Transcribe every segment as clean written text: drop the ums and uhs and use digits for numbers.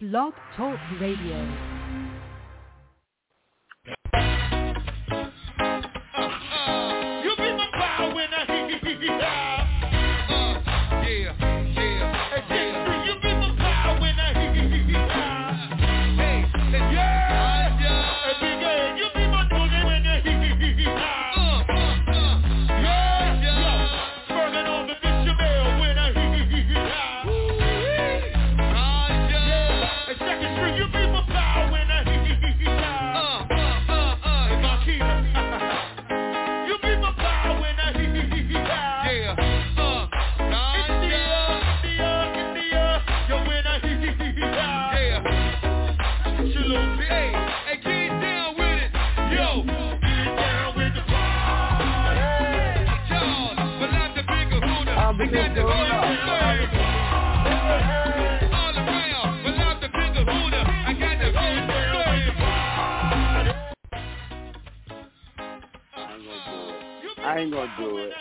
Blog Talk Radio. You be my power when I you be my power when I you be my tool when I burning on the Bishop when I Second Street, you be my power when I you be my power when I I ain't gonna do it.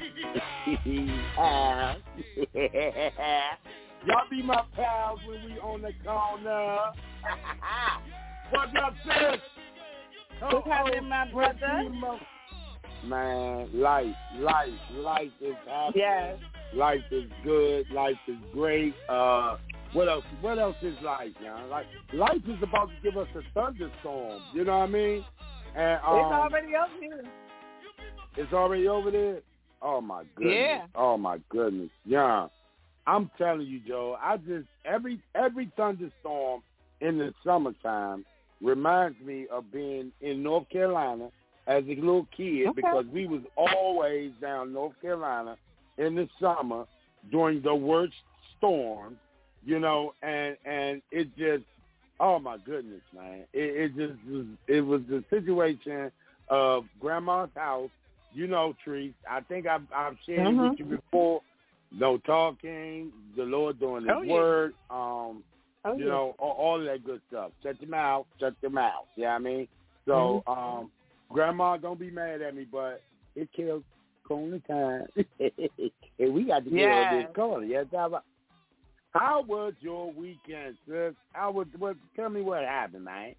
Y'all be my pals when we on the corner. What's up, sis? What's happening, my brother? Man, life is happening. Yes. Life is good. Life is great. What else? What else is life, man? Like, life is about to give us a thunderstorm. You know what I mean? And It's already over here. It's already over there? Oh, my goodness. Yeah. Oh, my goodness. Yeah. I'm telling you, Joe, every thunderstorm in the summertime reminds me of being in North Carolina as a little kid, because we was always down North Carolina in the summer during the worst storms, you know, and it just, oh, my goodness, man. It was the situation of Grandma's house. You know, Trees, I think I've shared it with you before. No talking, the Lord doing His word, you know, all that good stuff. Shut your mouth. You know what I mean? So, Grandma, don't be mad at me, but it kills corner time. And we got to get on this corner. Yes, how was your weekend, sis? Tell me what happened, man.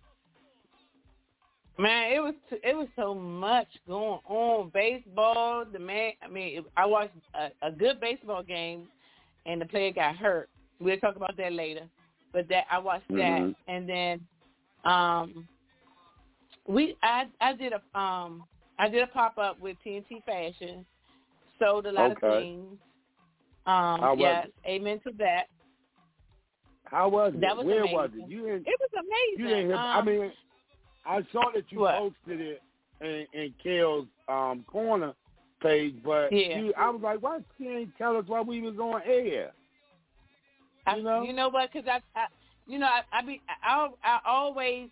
Man, it was so much going on. Baseball, I watched a good baseball game, and the player got hurt. We'll talk about that later. But I watched that, and then I did a pop up with TNT Fashion, sold a lot of things. Yes, amen to that. How was it? That was Where amazing. was it? It was amazing. You didn't I saw that you posted it in Kale's corner page, but I was like, why she ain't tell us why we was on air? You know what? Because I always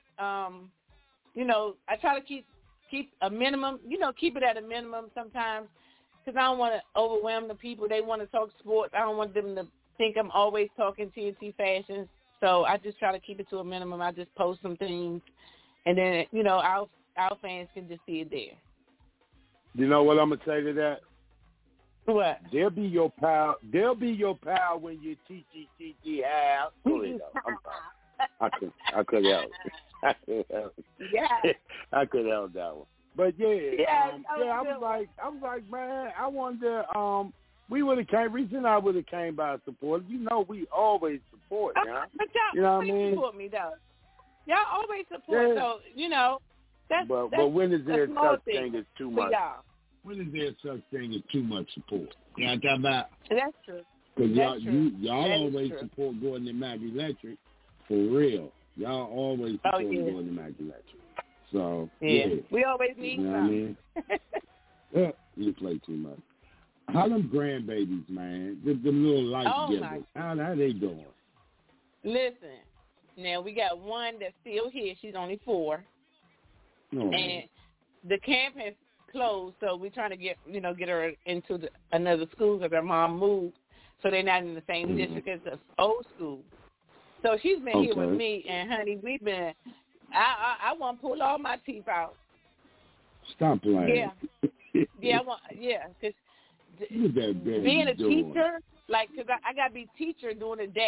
I try to keep a minimum. Keep it at a minimum sometimes, because I don't want to overwhelm the people. They want to talk sports. I don't want them to think I'm always talking TNT Fashions. So I just try to keep it to a minimum. I just post some things. And then, our fans can just see it there. You know what I'm going to say to that? What? They'll be your pal when you TTTT have. Go ahead, I'm sorry. I could help. Yeah. I could help that one. But I was like, man, I wonder, we would have came, reason I would have came by support. We always support, man. But y'all always support me, though. Y'all always support, so, that's But when is there such thing as too much? Y'all. When is there such thing as too much support? You know what I'm talking about? That's true. Because y'all always support Gordon and Maggie Electric, for real. Y'all always support Gordon and Maggie Electric. So, we always need something. I mean? You play too much. How them grandbabies, man? The little light givers. How they doing? Listen. Now, we got one that's still here. She's only 4. Oh. And the camp has closed, so we're trying to get her into another school because her mom moved, so they're not in the same district as the old school. So she's been here with me, and, honey, we've been I want to pull all my teeth out. Stop playing. Yeah. Because being a teacher, like, because I got to be teacher during the day.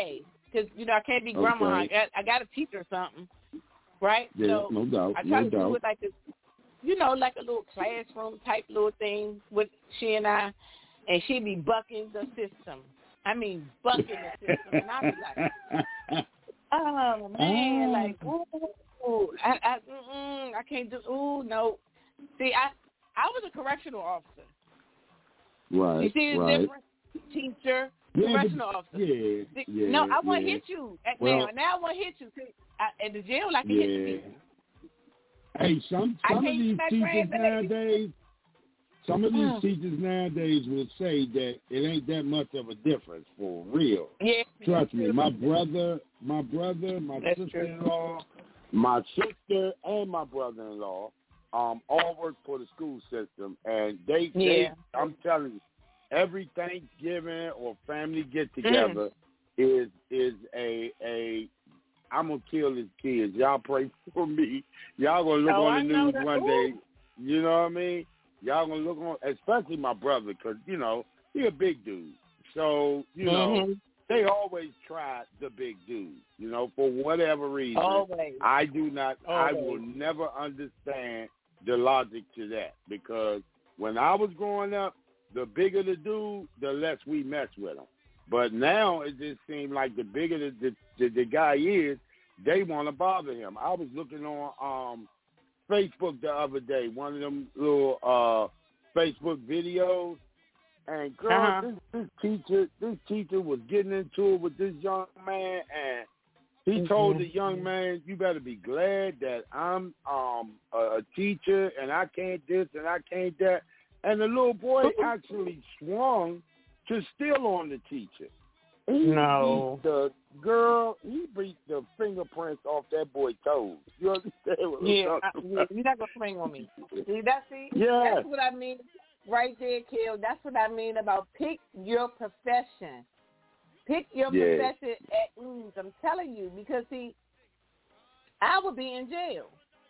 because, I can't be grandma. Okay. I got to teach her something, right? Yeah, so no doubt. I try to do it like this, like a little classroom type little thing with she and I, and she be bucking the system. I mean, bucking the system. And I be like, oh, man, like, ooh, I can't do, no. See, I was a correctional officer. Right. You see the difference? Teacher, correctional officer. Yeah. No, I want to hit you. Now I want to hit you. See, at the jail, I can hit you. Hey, some of these teachers nowadays, will say that it ain't that much of a difference for real. Yeah. Trust me, my brother, my sister-in-law, my sister and my brother-in-law, all work for the school system, and they I'm telling you, every Thanksgiving or family get together is a I'm gonna kill his kids. Y'all pray for me. Y'all gonna look on the news one day. You know what I mean? Y'all gonna look on, especially my brother, because he a big dude. So they always try the big dude. For whatever reason. Always. I do not. I will never understand the logic to that, because when I was growing up, the bigger the dude, the less we mess with him. But now it just seems like the bigger the guy is, they want to bother him. I was looking on Facebook the other day, one of them little Facebook videos, and girl, this teacher was getting into it with this young man, and he told the young man, "You better be glad that I'm a teacher, and I can't this and I can't that." And the little boy actually swung to steal on the teacher. He beat the fingerprints off that boy's toes. You understand what I'm talking about? You're not going to swing on me. That's what I mean right there, Kel. That's what I mean about pick your profession. Pick your profession at ease. I'm telling you, because, see, I would be in jail.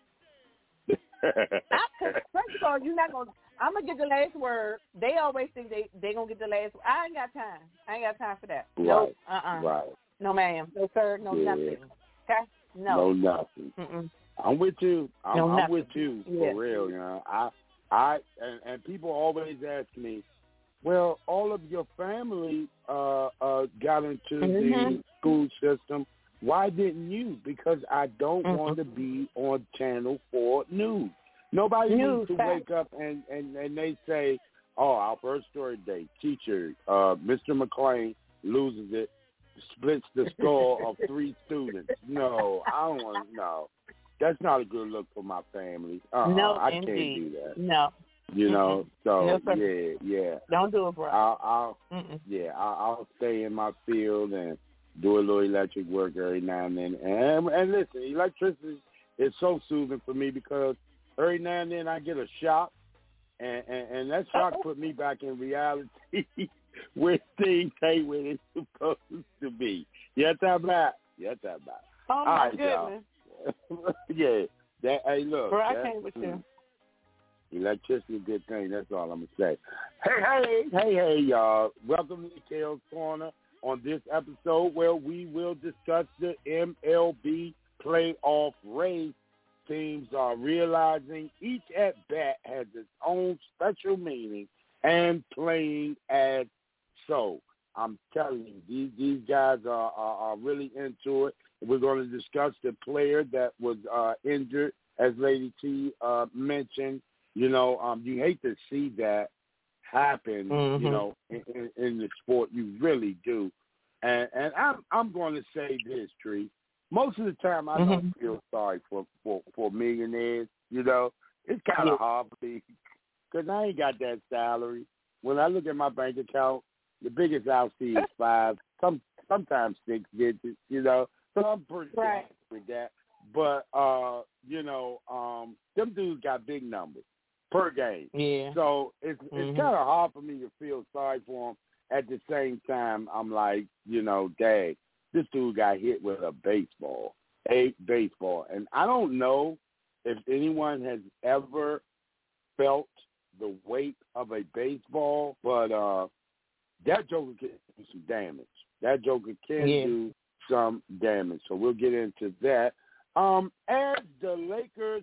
First of all, you're not going to. I'm going to get the last word. They always think they going to get the last word. I ain't got time. I ain't got time for that. Right. No, Right. No, ma'am. No, sir. No, nothing. Okay? No, nothing. Mm-mm. I'm with you. I'm with you for real. And people always ask me, well, all of your family got into the school system. Why didn't you? Because I don't want to be on Channel 4 News. Nobody needs to wake up and they say, oh, our first story today, teacher, Mr. McClain loses it, splits the skull of 3 students. No, I don't want to. No, that's not a good look for my family. No, I indeed. can't do that. No. So no, yeah. Don't do it, bro. I'll stay in my field and do a little electric work every now and then. And listen, electricity is so soothing for me, because every now and then I get a shock, and that shock put me back in reality where things ain't where they're supposed to be. Yes, I'm back. Oh, my goodness. Hey, look. Bro, I came with you. Electricity is a good thing. That's all I'm going to say. Hey, y'all. Welcome to Kel's Corner on this episode, where we will discuss the MLB playoff race. Teams are realizing each at-bat has its own special meaning and playing as so. I'm telling you, these guys are really into it. We're going to discuss the player that was injured, as Lady T mentioned. You hate to see that happen, in the sport. You really do. And I'm going to say this, Tree. Most of the time, I don't feel sorry for millionaires. It's kind of hard for me, because I ain't got that salary. When I look at my bank account, the biggest I'll see is 5, sometimes 6 digits. So I'm pretty happy with that. But them dudes got big numbers per game. Yeah. So it's kind of hard for me to feel sorry for them. At the same time, I'm like, dang. This dude got hit with a baseball. And I don't know if anyone has ever felt the weight of a baseball, but that joker can do some damage. That joker can do some damage. So we'll get into that. As the Lakers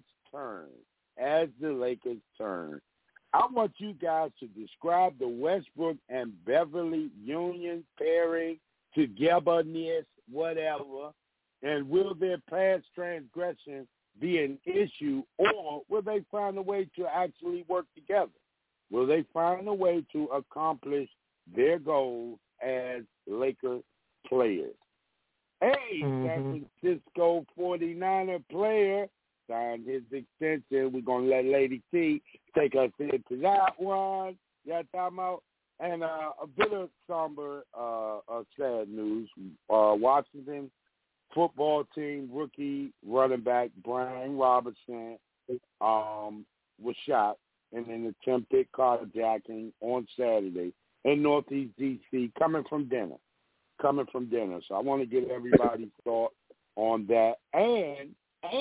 turn, I want you guys to describe the Westbrook and Beverly Union pairing, togetherness, whatever, and will their past transgression be an issue, or will they find a way to actually work together? Will they find a way to accomplish their goals as Lakers players? Hey, San Francisco 49er player signed his extension. We're going to let Lady T take us into that one. Yeah, talking about. And a bit of somber, sad news. Washington football team rookie running back Brian Robinson was shot in an attempted carjacking on Saturday in Northeast D.C. coming from dinner. So I want to get everybody's thought on that. And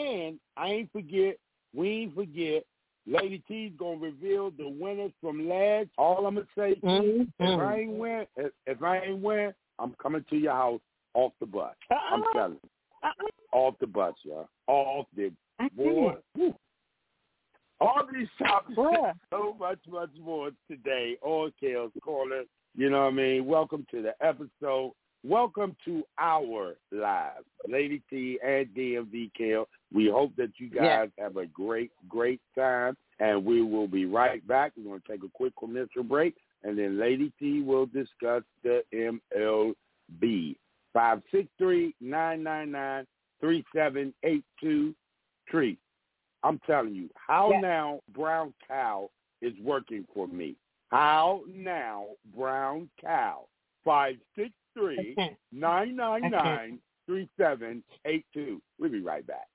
we ain't forget, Lady T's going to reveal the winners from last. All I'm going to say, if I ain't win, I'm coming to your house off the bus. I'm telling you. Off the bus, y'all. Off the board. All these topics and so much more today on Kale's Corner. You know what I mean? Welcome to the episode. Welcome to our live, Lady T and DMV Kale. We hope that you guys have a great time, and we will be right back. We're going to take a quick commercial break, and then Lady T will discuss the MLB. 563-999-3782. Treat. I'm telling you, How Now Brown Cow is working for me. How Now Brown Cow. 563-999-3782. We'll be right back.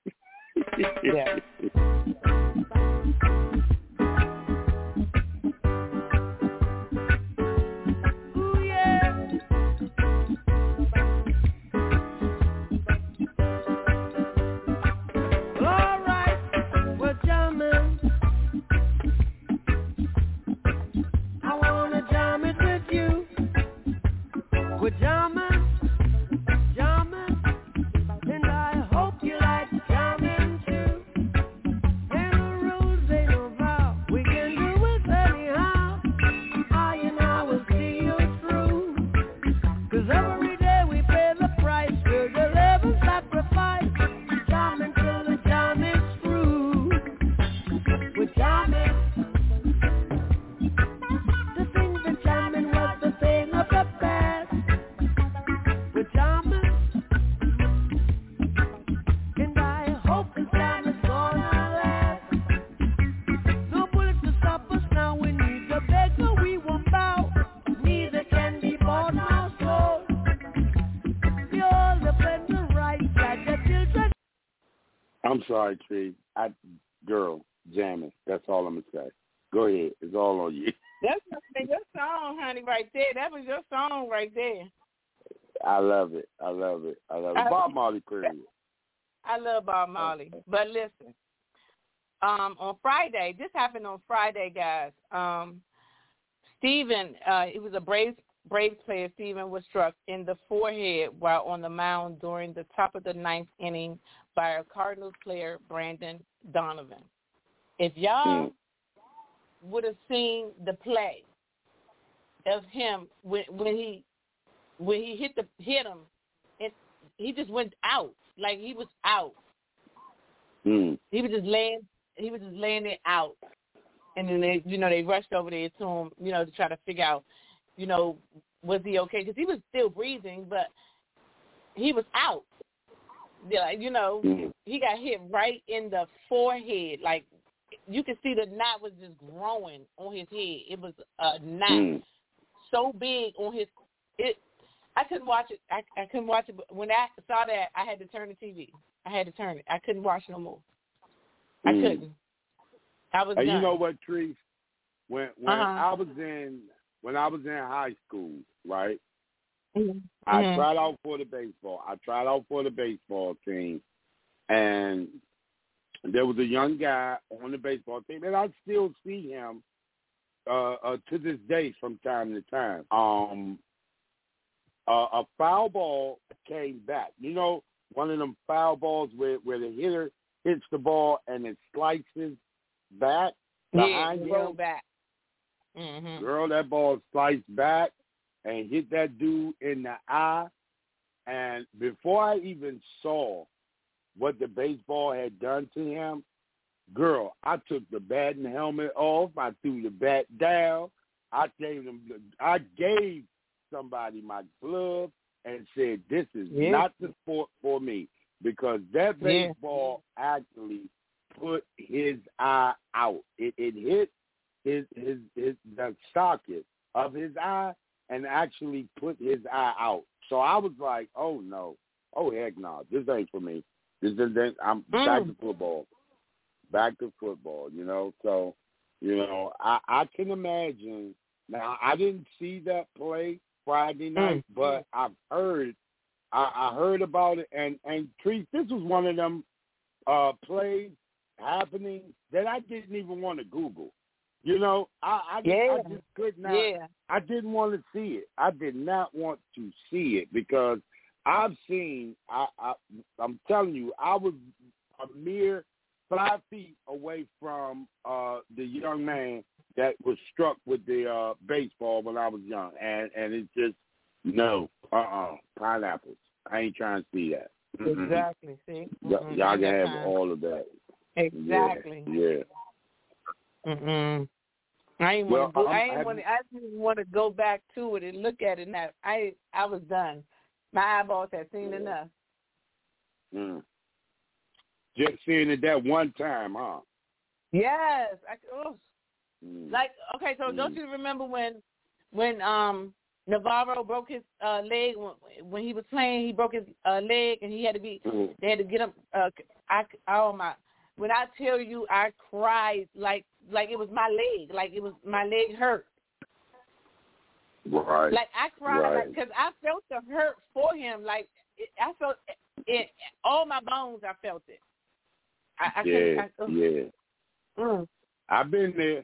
I'm sorry, Tree. Girl, jamming. That's all I'm going to say. Go ahead. It's all on you. That's your song, honey, right there. That was your song right there. I love it. Bob Marley, period. I love Bob Marley. But listen, on Friday, this happened on Friday, guys. Steven, it was a Braves player, Steven, was struck in the forehead while on the mound during the top of the ninth inning by a Cardinals player, Brandon Donovan. If y'all would have seen the play of him when he hit him, he just went out. Like he was out. He was just laying there out. And then they rushed over there to him, to try to figure out, was he okay? Because he was still breathing, but he was out. Yeah, he got hit right in the forehead. Like you could see the knot was just growing on his head. It was a knot so big on his. I couldn't watch it. I couldn't watch it. But when I saw that, I had to turn the TV. I had to turn it. I couldn't watch no more. I couldn't. I was done. You know what, Tree? When I was in high school, right? I tried out for the baseball. Team, and there was a young guy on the baseball team, and I still see him to this day from time to time. a foul ball came back. You know, one of them foul balls where the hitter hits the ball and it slices back behind you. Roll back. Mm-hmm. Girl, that ball sliced back and hit that dude in the eye. And before I even saw what the baseball had done to him, girl, I took the bat and helmet off. I threw the bat down. I gave somebody my glove and said, "This is not the sport for me," because that baseball actually put his eye out. It hit the socket of his eye and actually put his eye out. So I was like, "Oh no, oh heck no, this ain't for me. I'm back to football." Back to football, you know. So, you know, I can imagine. Now, I didn't see that play Friday night, but I've heard. I heard about it, and Trees, this was one of them plays happening that I didn't even want to Google. You know, I just could not. Yeah. I didn't want to see it. I did not want to see it because I've seen. I'm telling you, I was a mere 5 feet away from the young man that was struck with the baseball when I was young, and it's just pineapples. I ain't trying to see that. Mm-mm. Exactly. See, y'all can have all of that. Exactly. Yeah. Mm-mm. I didn't want to go back to it and look at it. Now I was done. My eyeballs had seen enough. Mm. Just seeing it that one time, huh? Yes. Like, okay, so don't you remember when Navarro broke his leg when he was playing? He broke his leg, and he had to be. They had to get him. When I tell you, I cried like it was my leg, like it was my leg hurt. Right. Like I cried because I felt the hurt for him. Like I felt it, all my bones. I felt it. I've been there.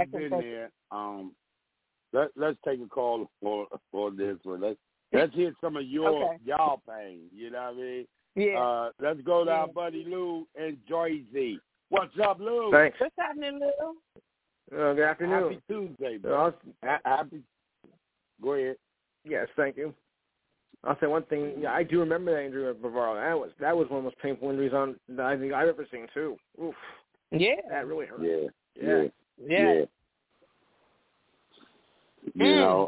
Let's take a call for this one. Let's hear some of y'all pain. You know what I mean? Yeah. Let's go to our buddy Lou in Jersey. What's up, Lou? Thanks. What's happening, Lou? Good afternoon. Happy Tuesday, bro. Happy. Go ahead. Yes, thank you. I'll say one thing. Yeah, I do remember that injury with Bavaro. That was one of the most painful injuries I think I've ever seen too. Oof. Yeah. That really hurt. Yeah. You know,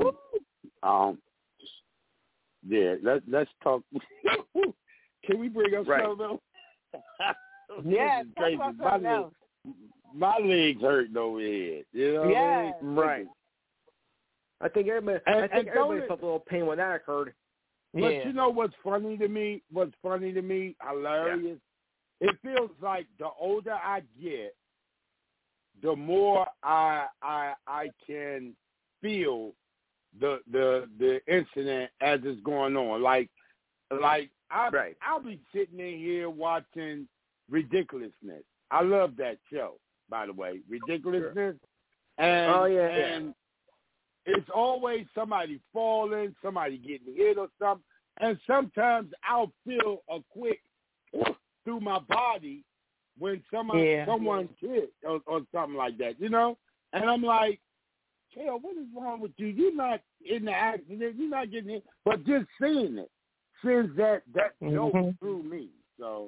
let's talk. Can we bring up something else? Yeah, crazy. My legs hurting over here. You know what I mean? Right. I think everybody felt a little pain when that occurred. But you know what's funny to me? Hilarious. Yeah. It feels like the older I get, the more I can feel the incident as it's going on. Like I'll be sitting in here watching Ridiculousness. I love that show, by the way, Ridiculousness. Sure. And it's always somebody falling, somebody getting hit or something. And sometimes I'll feel a quick through my body when someone's hit or something like that, you know? And I'm like, Kale, what is wrong with you? You're not in the accident. You're not getting hit. But just seeing it sends that joke through me. So,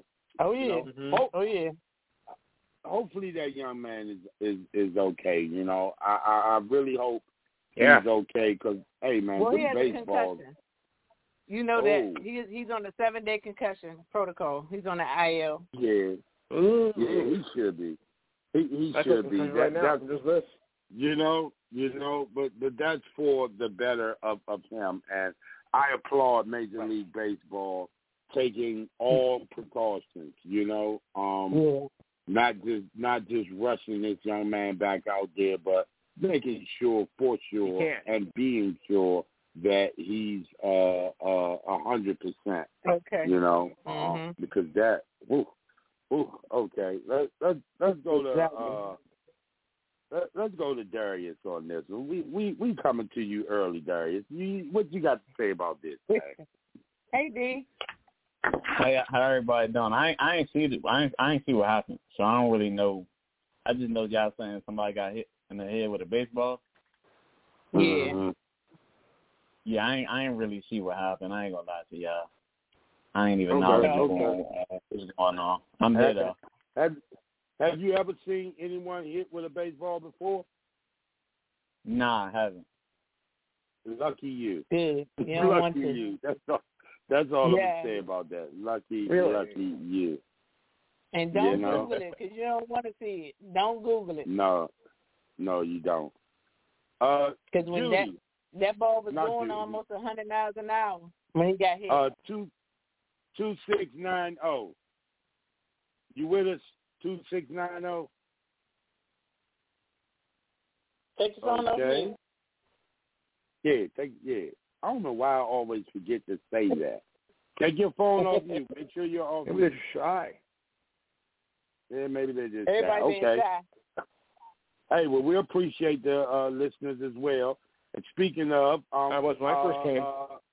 hopefully that young man is okay, you know. I really hope he's okay because, hey, man, he has baseball. A concussion. You know that he's on the 7-day concussion protocol. He's on the IL. Yeah. He should be. He should be. Right now, just this. You know, but that's for the better of him. And I applaud Major League Baseball taking all precautions, you know. Not just rushing this young man back out there, but making sure, for sure, and being sure that he's 100%. Okay. You know, because that. Okay. Let's go to let's go to Darius on this one. We coming to you early, Darius. What you got to say about this? Hey, D. Hey, how everybody doing? I ain't see what happened, so I don't really know. I just know y'all saying somebody got hit in the head with a baseball. Yeah. Mm-hmm. Yeah, I ain't really see what happened. I ain't gonna lie to y'all. I ain't even know what's going on. I'm dead though. Have you ever seen anyone hit with a baseball before? Nah, I haven't. Lucky you. Good. Lucky you. That's all I'm gonna say about that. Lucky you. And don't Google it because you don't want to see it. Don't Google it. No, you don't. Because when that ball was going almost 100 miles an hour when he got hit. 2690. You with us? 2690. Take your phone off mute. Yeah. I don't know why I always forget to say that. Take your phone off mute. Make sure you're off mute. Maybe they're shy. Yeah, maybe they're just Everybody shy. being shy. Hey, well, we appreciate the listeners as well. And speaking of, that was my first game.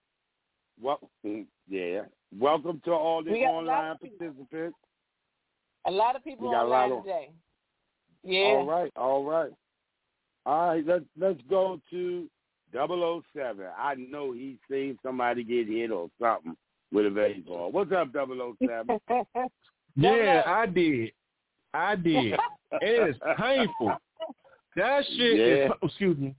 Welcome to all the online participants. A lot of people online today. Yeah. All right. Let's go to 007. I know he's seen somebody get hit or something with a baseball. What's up, 007? Yeah, I did. It is painful. That shit is. Excuse me.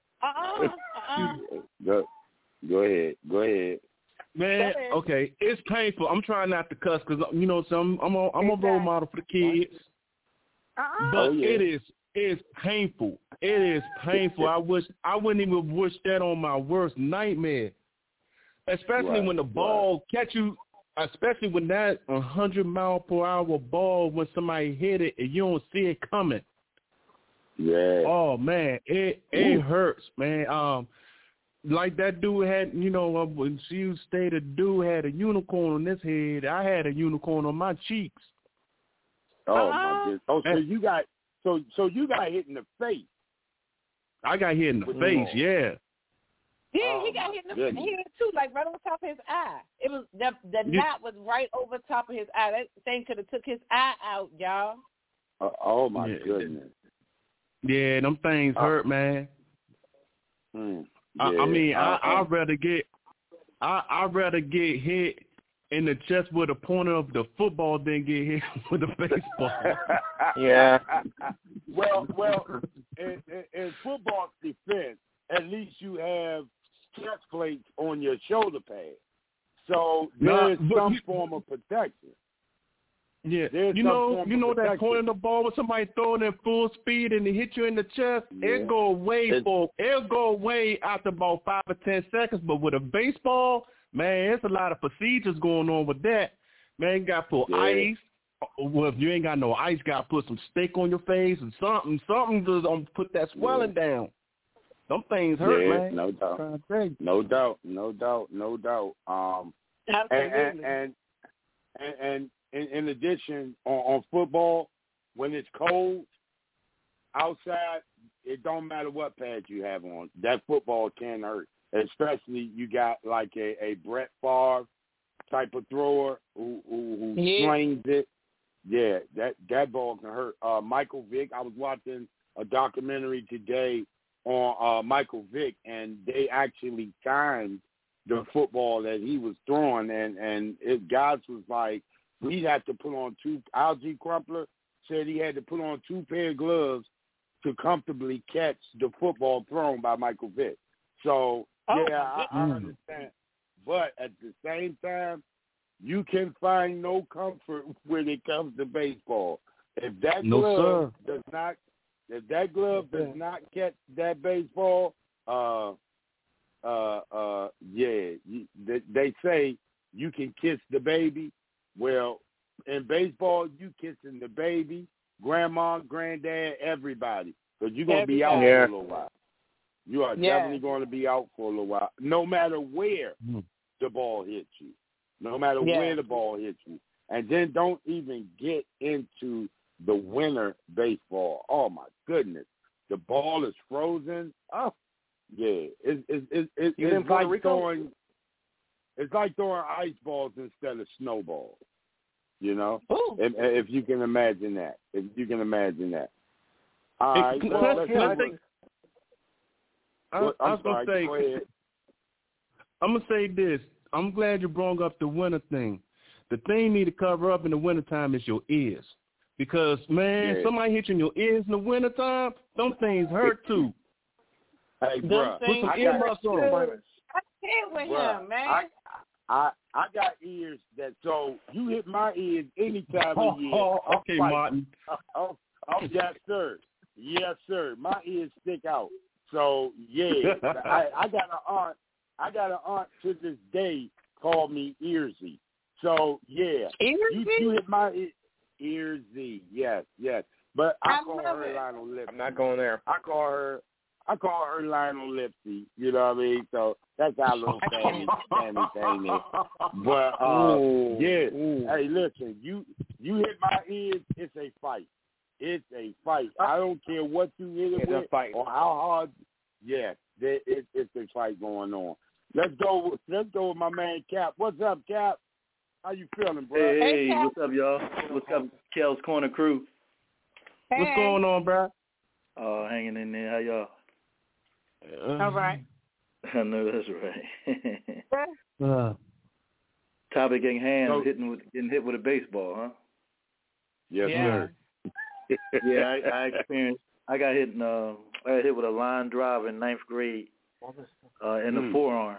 Go ahead. Man, okay, it's painful. I'm trying not to cuss because I'm a role model for the kids. But it's painful. It is painful. I wouldn't even wish that on my worst nightmare. Especially when the ball catch you. Especially when that 100-mile-per-hour ball, when somebody hit it and you don't see it coming. Yeah. Oh man, it hurts, man. Like that dude had, when you stated, dude had a unicorn on his head. I had a unicorn on my cheeks. Oh my goodness! Oh, so you got hit in the face. I got hit in the face. Yeah. Yeah, he got hit in the head too, like right on top of his eye. It was the knot was right over top of his eye. That thing could have took his eye out, y'all. Oh my goodness. Yeah, them things hurt, man. I mean, I'd rather get hit in the chest with a pointer of the football than get hit with a baseball. Yeah. Well, in football defense, at least you have chest plates on your shoulder pad, so there's some form of protection. Yeah, you know that point in the ball when somebody throwing it full speed and they hit you in the chest, it'll go away after about 5 or 10 seconds. But with a baseball, man, there's a lot of procedures going on with that. Man, you got to put ice. Well, if you ain't got no ice, got to put some steak on your face and something to put that swelling down. Them things hurt, man. No doubt. Absolutely. And in addition, on football, when it's cold outside, it don't matter what pads you have on. That football can hurt, especially you got like a Brett Favre type of thrower who slings it. Yeah, that ball can hurt. Michael Vick, I was watching a documentary today on Michael Vick, and they actually timed the football that he was throwing, and guys was like, we'd have to put on Algie Crumpler said he had to put on 2 pair of gloves to comfortably catch the football thrown by Michael Vick. So, I understand. But at the same time, you can find no comfort when it comes to baseball. If that glove does not catch that baseball, they say you can kiss the baby. Well, in baseball, you kissing the baby, grandma, granddad, everybody, because you're going to be out for a little while. You are definitely going to be out for a little while, no matter where the ball hits you. No matter where the ball hits you. And then don't even get into the winter baseball. Oh, my goodness. the ball is frozen. Oh, yeah. It's like throwing ice balls instead of snowballs. You know, if you can imagine that. All right. I'm gonna say this. I'm glad you brought up the winter thing. The thing you need to cover up in the wintertime is your ears. Because, man, somebody hit you in your ears in the wintertime, them things hurt too. Hey, bro, put some earmuffs on. I can't with him, man. I got ears that, so you hit my ears any time of year. Okay, Martin. Yes, sir. Yes, sir. My ears stick out. So, yeah, I got an aunt to this day called me Earsy. So, yeah. You hit my Earsy. Yes. But I call her Lionel Lipsy. I'm not going there. I call her Lionel Lipsy. You know what I mean? So that's our little family thing is. But hey, listen, you hit my ears, it's a fight. It's a fight. I don't care what you hit it with or how hard. Yes, it's a fight going on. Let's go with my man Cap. What's up, Cap? How you feeling, bro? Hey, what's up, y'all? What's up, Kel's Corner crew? Hey. What's going on, bro? Hanging in there. How y'all? All right. I know that's right. Topic in hand, getting hit with a baseball, huh? Yes, sir. Yeah, I experienced. I got hit with a line drive in 9th grade in the forearm.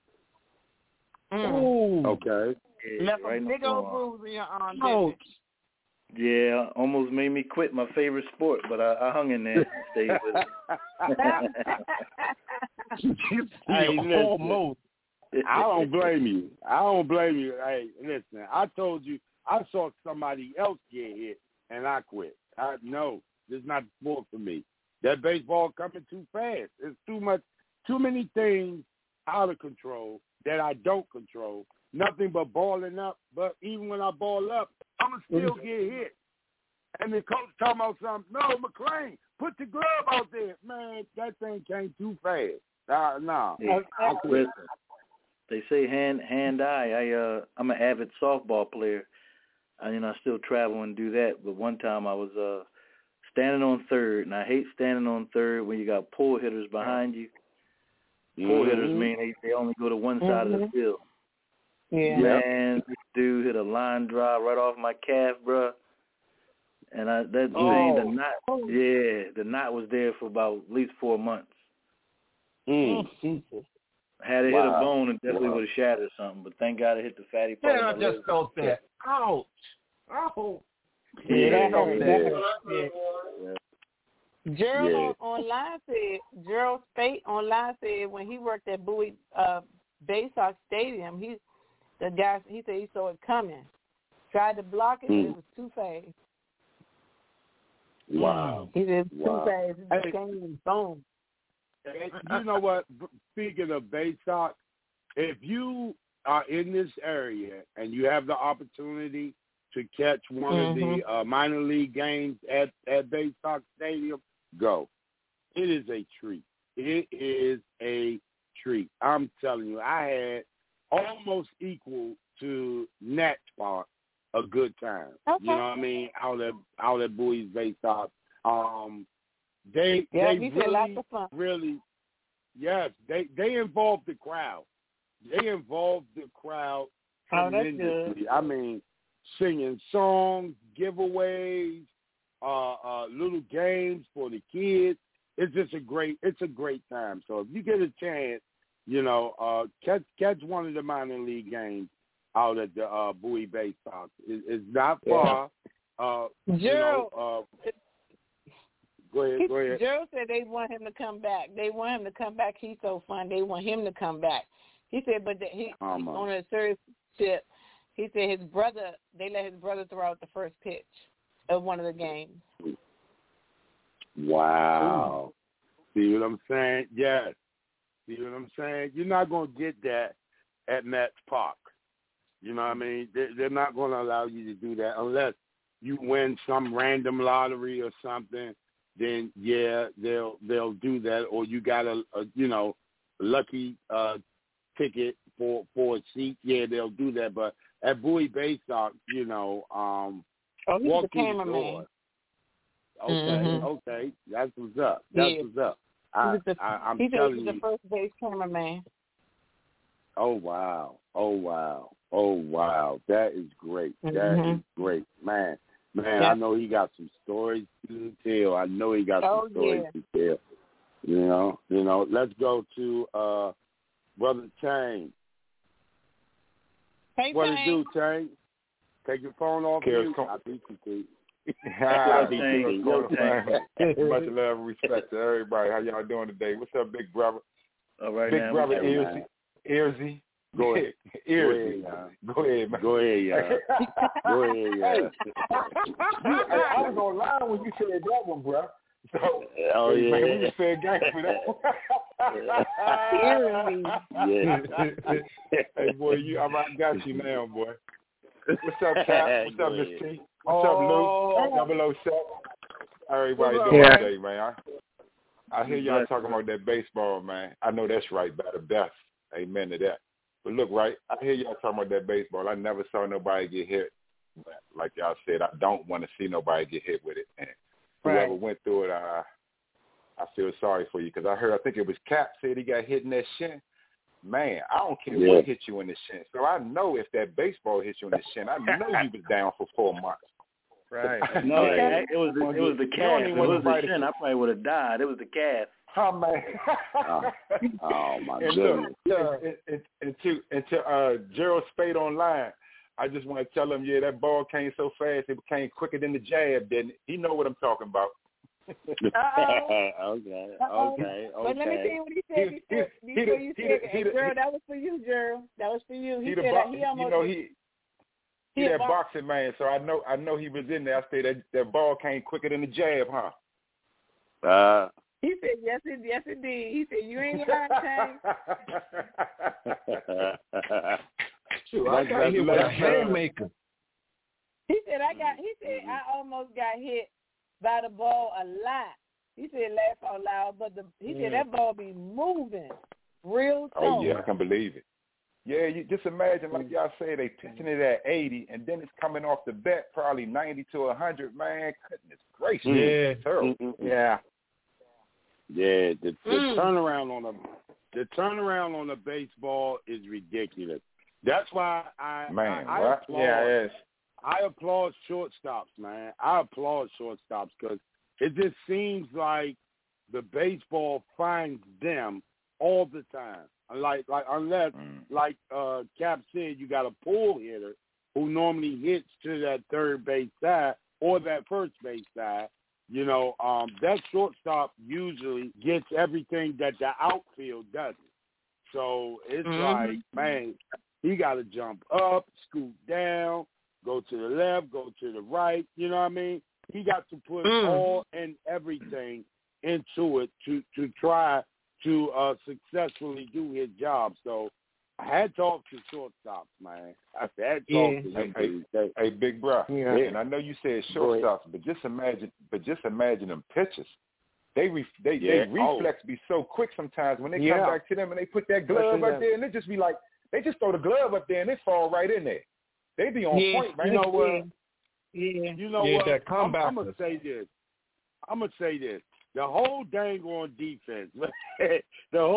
Okay. Yeah, left right a big old bruise in your arm. Yeah, almost made me quit my favorite sport, but I hung in there and stayed with it. Almost. I don't blame you. Hey, listen, I told you I saw somebody else get hit and I quit. No, this is not the sport for me. That baseball coming too fast. It's too many things out of control that I don't control. Nothing but balling up. But even when I ball up, I'm going to still get hit. And the coach talking about something. No, McClain, put the glove out there. Man, that thing came too fast. Nah. I quit. They say hand-eye. I'm an avid softball player. I still travel and do that. But one time I was standing on third, and I hate standing on third when you got pull hitters behind you. Pull hitters mean they only go to one side of the field. Yeah. Man, this dude hit a line drive right off my calf, bro. And the knot was there for about at least 4 months. Had it hit a bone, and definitely would have shattered something. But thank God it hit the fatty part. Yeah, I just felt that. Ouch. Oh. Yeah. Gerald online said, Gerald Spate online said when he worked at Bowie Bay Sox Stadium, he said he saw it coming. Tried to block it, but it was too fast. Wow. He said too fast. It just came and boom. You know what? Speaking of Bay Sox, if you are in this area and you have the opportunity to catch one of the minor league games at Bay Sox Stadium, go. It is a treat. It is a treat. I'm telling you, I had almost equal to Nats Park a good time. Okay. You know what I mean? Out at Bowie's Bay Sox. They really, yes, they involved the crowd. They involved the crowd tremendously. I mean, singing songs, giveaways, little games for the kids. It's just a great time. So if you get a chance, catch one of the minor league games out at the Bowie Bay Sox. It's not far. Gerald, go ahead. Gerald said they want him to come back. He's so fun. They want him to come back. He said, but he's on a serious tip. He said they let his brother throw out the first pitch of one of the games. Wow. See what I'm saying? Yes. See what I'm saying? You're not going to get that at Nats Park. You know what I mean? They're not going to allow you to do that unless you win some random lottery or something. then yeah, they'll do that. Or you got a lucky ticket for a seat, yeah, they'll do that. But at Bowie Baystock, he's walk the through the cameraman. door. Okay, that's what's up. That's what's up. I'm telling you, the first base cameraman. Oh wow! That is great. That is great, man. I know he got some stories to tell. Stories to tell. You know. Let's go to Brother Chang. Hey, what Chang. it do, Chang? Take your phone off. I beat you, T. Much love and respect to everybody. How y'all doing today? What's up, big brother? All right, big brother, Earzy. Go ahead. Earzy. Go ahead, man. Go ahead, y'all. I was on line when you said that one, bro. So, man, we just fair game for that one. Hey, boy, I got you now, boy. What's up, Cap? What's up, Miss T? What's up, Lou? 007. How everybody doing today, man? I hear y'all talking about that baseball, man. I know that's right, by the best. Amen to that. But look, right, I hear y'all talking about that baseball. I never saw nobody get hit. But like y'all said, I don't want to see nobody get hit with it. And whoever went through it, I feel sorry for you because I think it was Cap said he got hit in that shin. Man, I don't care what hit you in the shin. So I know if that baseball hit you in the shin, I know you was down for 4 months. Right. No, it was the calf. It was the shin. I probably would have died. It was the calf. Oh, man. Oh, my and goodness. Look, and to Gerald Spade online, I just want to tell him, that ball came so fast, it came quicker than the jab, didn't it? He know what I'm talking about. Okay. But let me tell you what he said before you said it. Gerald, that was for you, Gerald. That was for you. He said he almost... He that boxing man, so I know he was in there. I said that ball came quicker than the jab, huh? He said, yes, it did. He said, you ain't lying, Chang. Shoot, I got hit with a haymaker. He said, I almost got hit by the ball a lot. He said, laugh out loud, but he said that ball be moving real slow. Oh, yeah, I can believe it. Yeah, you just imagine, like y'all say, they pitching it at 80, and then it's coming off the bat probably 90 to 100. Man, goodness gracious. Yeah. Terrible. Yeah. Yeah, the turnaround on the baseball is ridiculous. That's why I applaud shortstops, man. I applaud shortstops because it just seems like the baseball finds them all the time. Like unless Cap said, you got a pull hitter who normally hits to that third base side or that first base side. That shortstop usually gets everything that the outfield doesn't. So it's like, man, he got to jump up, scoot down, go to the left, go to the right. You know what I mean? He got to put all and everything into it to try to successfully do his job. So I had talked to shortstops, man. I had talked to him. Hey, big bro. Yeah. And I know you said shortstops, but just imagine them pitchers. They reflex be so quick sometimes when they come back to them and they put that glove up there and they just be like, they just throw the glove up there and they fall right in there. They be on point, man. You know what? I'm gonna say this. The whole dang on defense. You know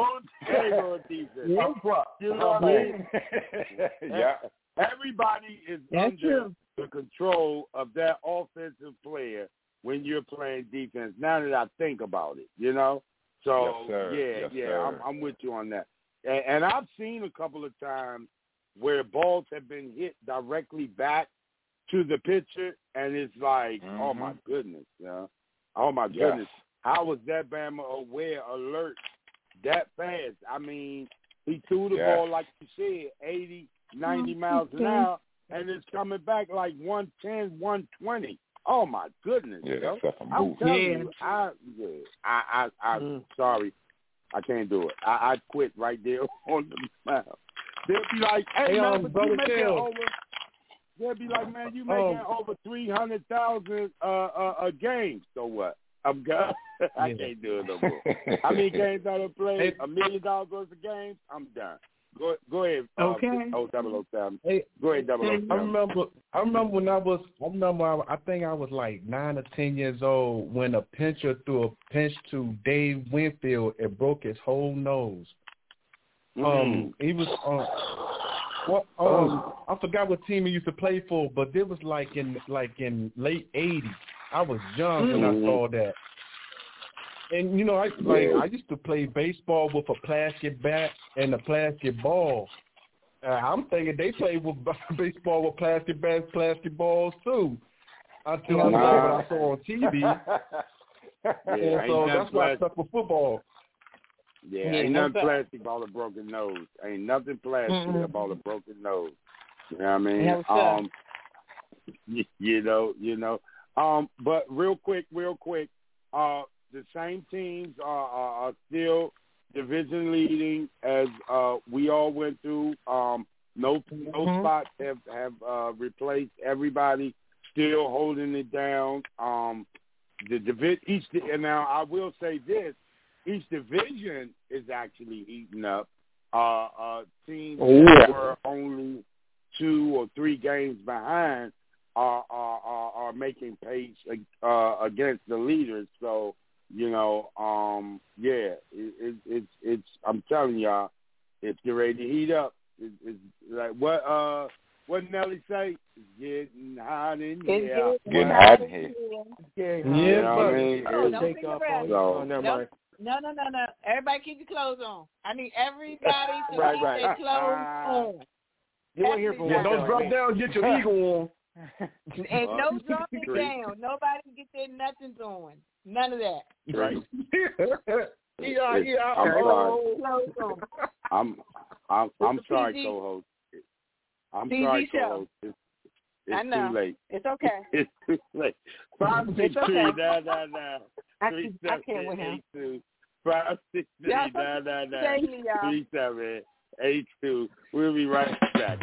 what I mean? Yeah. Everybody is under the control of that offensive player when you're playing defense. Now that I think about it, So yes, sir. I'm with you on that. And I've seen a couple of times where balls have been hit directly back to the pitcher, and it's like, oh my goodness, oh my goodness. How was that Bama alert that fast? I mean, he threw the ball, like you said, 80, 90 miles an hour, and it's coming back like 110, 120. Oh, my goodness. Yeah, that's a I'm move. telling you, I'm sorry. I can't do it. I quit right there on the mound. They'll be like, hey, man, but you making over. They'll be like, man, you making over $300,000 a game. So what? I'm good. I can't do it no more. How many games I done played? $1 million worth of games? I'm done. Go ahead. Okay. 007. Hey, go ahead, 007. I remember when I think I was like 9 or 10 years old when a pitcher threw a pinch to Dave Winfield and broke his whole nose. He was I forgot what team he used to play for, but it was like in late 80s. I was young when I saw that. And I used to play baseball with a plastic bat and a plastic ball. I'm thinking they played with baseball with plastic bats, plastic balls too. Until I saw what I saw on TV. So that's why I stuck with football. Yeah, ain't nothing plastic about a broken nose. Ain't nothing plastic about a broken nose. You know what I mean? But real quick, the same teams are still division leading as we all went through. No spots have replaced. Everybody still holding it down. The division and now I will say this: each division is actually heating up. Teams that were only 2 or 3 games behind are making pace against the leaders. So. It's I'm telling y'all, it's getting ready to heat up. It's like what Nelly say? It's getting hot in here. Getting hot in here. No. Everybody keep your clothes on. I need everybody to keep their clothes on. You want to hear from don't drop down, get your eagle on. And no dropping down. Nobody get their nothings on. None of that. Right. I'm sorry, co-host. I'm sorry, co-host. It's too late. It's okay. It's too late. 563-999. I can't win him. 563-999-3782. We'll be right back.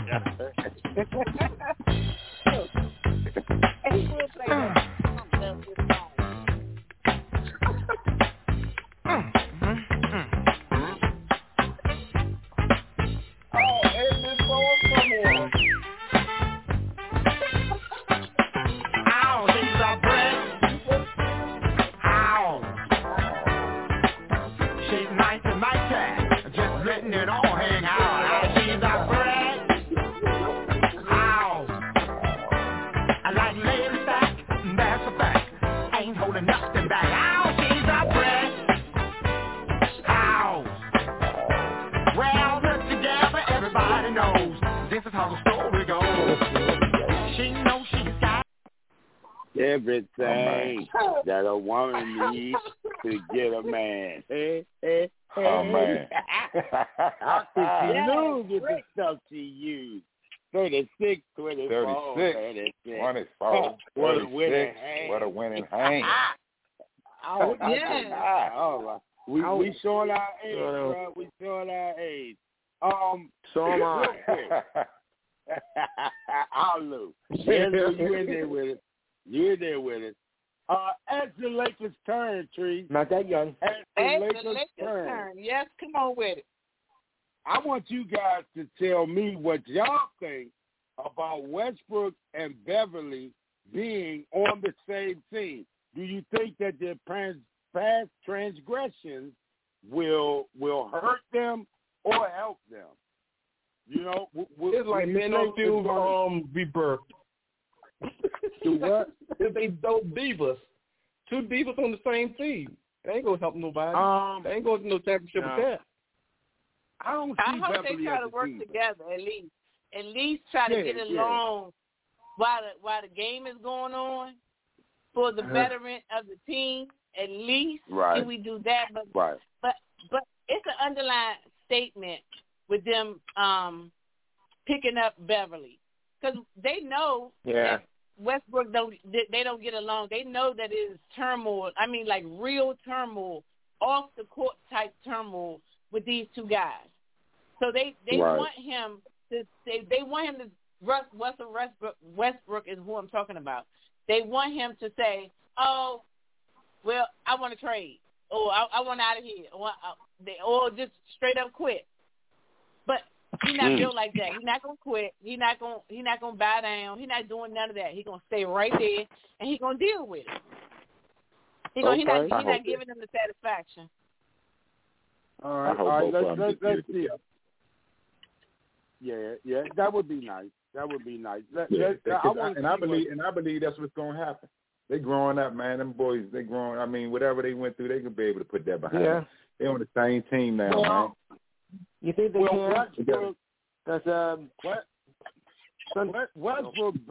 And he will play that. Everything that a woman needs to get a man. Oh, man. How could she lose with the stuff she used? 36, 24, 36. 24, 36. What a winning hang. We showing our age, bro. We showing our age. So am I. I'll lose. You in there with it. As the Lakers turn, Tree. Not that young. As the Lakers turn. Yes, come on with it. I want you guys to tell me what y'all think about Westbrook and Beverly being on the same team. Do you think that their past transgressions will hurt them or help them? It's like men don't feel rebirth. Do what? They those divas. 2 divas on the same team. They ain't gonna help nobody. They ain't going to no championship with that. I don't see I hope Beverly they try to work together at least try to get along while the game is going on for the betterment of the team. At least can we do that? But it's an underlying statement with them picking up Beverly because they know that Westbrook don't get along. They know that it is turmoil. I mean, like real turmoil, off the court type turmoil with these 2 guys. So they want him to Westbrook is who I'm talking about. They want him to say, "Oh, well, I want to trade, or I want out of here, or just straight up quit. But he's not built like that. He's not gonna quit. He's not gonna bow down. He's not doing none of that. He's gonna stay right there, and he's gonna deal with it. He's not giving them the satisfaction. All right. Let's see. Yeah, that would be nice. I believe that's what's going to happen. They growing up, man. Them boys, they growing. I mean, whatever they went through, they can be able to put that behind them. They're on the same team now, man. You think they can? Westbrook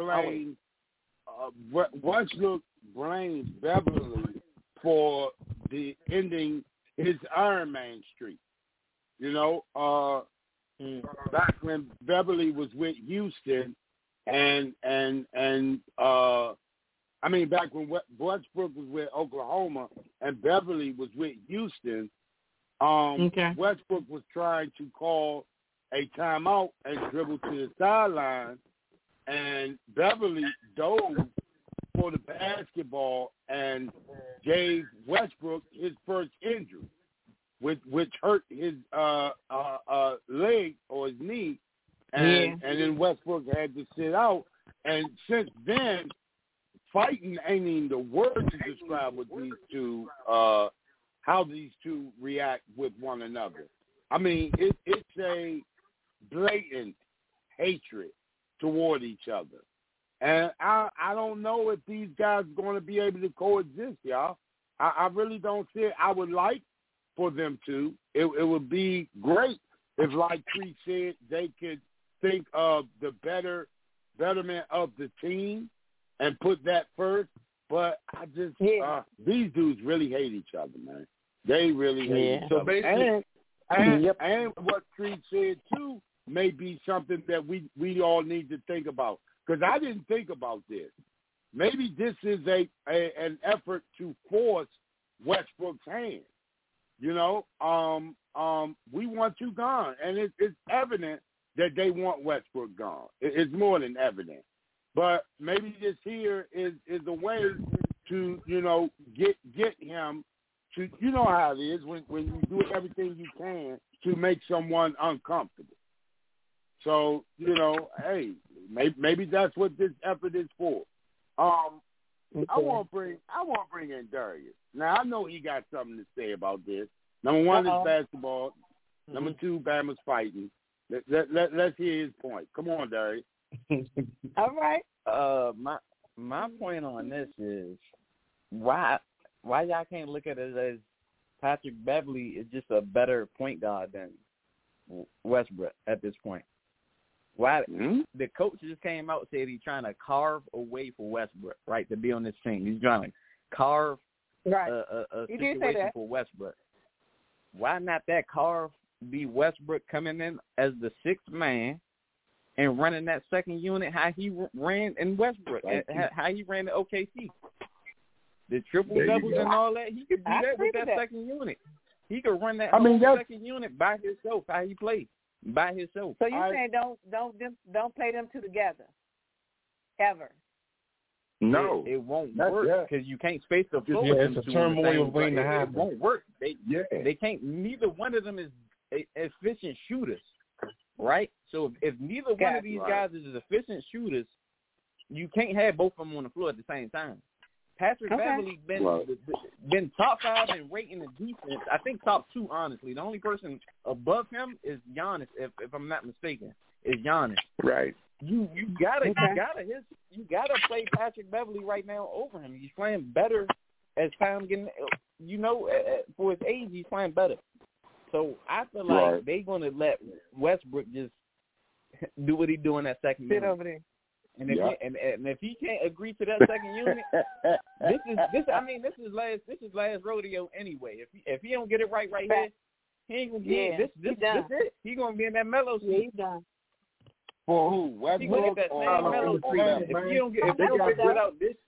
blames Beverly for the ending his Iron Man streak. You know, back when Beverly was with Houston, back when Westbrook was with Oklahoma and Beverly was with Houston, Westbrook was trying to call a timeout and dribble to the sideline, and Beverly dove for the basketball and gave Westbrook his first injury, which hurt his leg or his knee, and then Westbrook had to sit out. And since then, fighting ain't even the word to describe what these two, how these two react with one another. I mean, it's a blatant hatred toward each other. And I don't know if these guys are going to be able to coexist, y'all. I really don't see it. I would like for them to. It would be great if, like Creed said, they could think of the betterment of the team and put that first. But I just these dudes really hate each other, man. They really hate each other. Basically, and what Creed said too may be something that we all need to think about. Because I didn't think about this. Maybe this is an effort to force Westbrook's hand. You know, we want you gone, and it's evident that they want Westbrook gone. It's more than evident. But maybe this here is a way to, you know, get him to, you know how it is when you do everything you can to make someone uncomfortable. So, you know, hey, maybe that's what this effort is for. I want to bring in Darius. Now I know he got something to say about this. Number one is basketball. Number two, Bama's fighting. Let's hear his point. Come on, Darius. All right. My point on this is why y'all can't look at it as Patrick Beverly is just a better point guard than Westbrook at this point. Why the coach just came out and said he's trying to carve a way for Westbrook, right, to be on this team. He's trying to carve a situation for Westbrook. Why not that carve be Westbrook coming in as the sixth man and running that second unit how he ran in Westbrook, how he ran the OKC? The triple-doubles and all that, he could do that with that second unit. He could run that whole second unit by himself, how he played. By himself. So you're saying don't play them two together, ever? No, it won't work because you can't space the floor. Yeah, it's a turmoil waiting to happen. It won't work. They can't. Neither one of them is efficient shooters, right? So if neither one of these guys is efficient shooters, you can't have both of them on the floor at the same time. Patrick Beverly been top 5 in rating the defense. I think top 2, honestly. The only person above him is Giannis, if I'm not mistaken. Is Giannis. Right. You gotta play Patrick Beverly right now over him. He's playing better as time getting. You know, for his age, he's playing better. So I feel like they're gonna let Westbrook just do what he's doing that second sit unit. over there. And if he can't agree to that second unit, this is last rodeo anyway. If he don't get it right here, he ain't gonna get it. This it. He gonna be in that mellow seat. He's done. For who? Westbrook? If you don't figure it out this,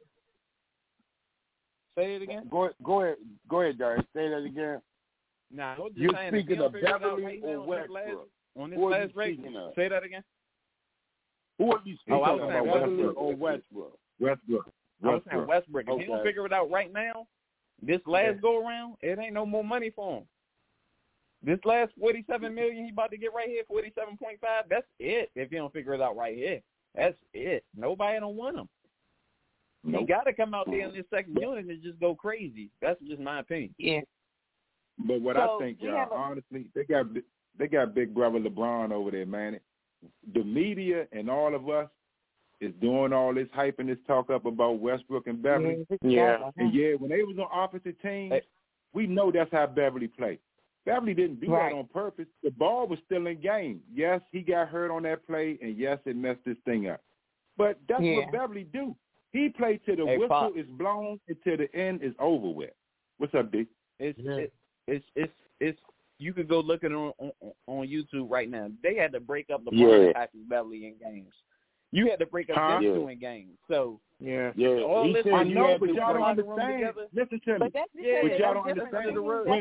say it again. Go ahead, Darius. Say that again. Nah, you're speaking of Beverly or Westbrook? On this last race, say that again. Who are you speaking about, Beverly or Westbrook? Westbrook. I was saying Westbrook. If he don't figure it out right now, This last go-around, it ain't no more money for him. This last $47 million he about to get right here, 47.5, that's it if he don't figure it out right here. That's it. Nobody don't want him. Nope. He got to come out there in this second unit and just go crazy. That's just my opinion. Yeah. But what I think, y'all, honestly, they got big brother LeBron over there, man. The media and all of us is doing all this hype and this talk up about Westbrook and Beverly. Yeah. And when they was on opposite teams, we know that's how Beverly played. Beverly didn't do that on purpose. The ball was still in game. Yes, he got hurt on that play, and yes, it messed this thing up. But that's what Beverly do. He played till the whistle is blown until the end is over with. What's up, D? It's you could go look at it on YouTube right now. They had to break up LeBron and Patrick Beverly in games. You had to break up them two in games. So all this I know, but y'all don't understand. Listen to me. But y'all don't understand.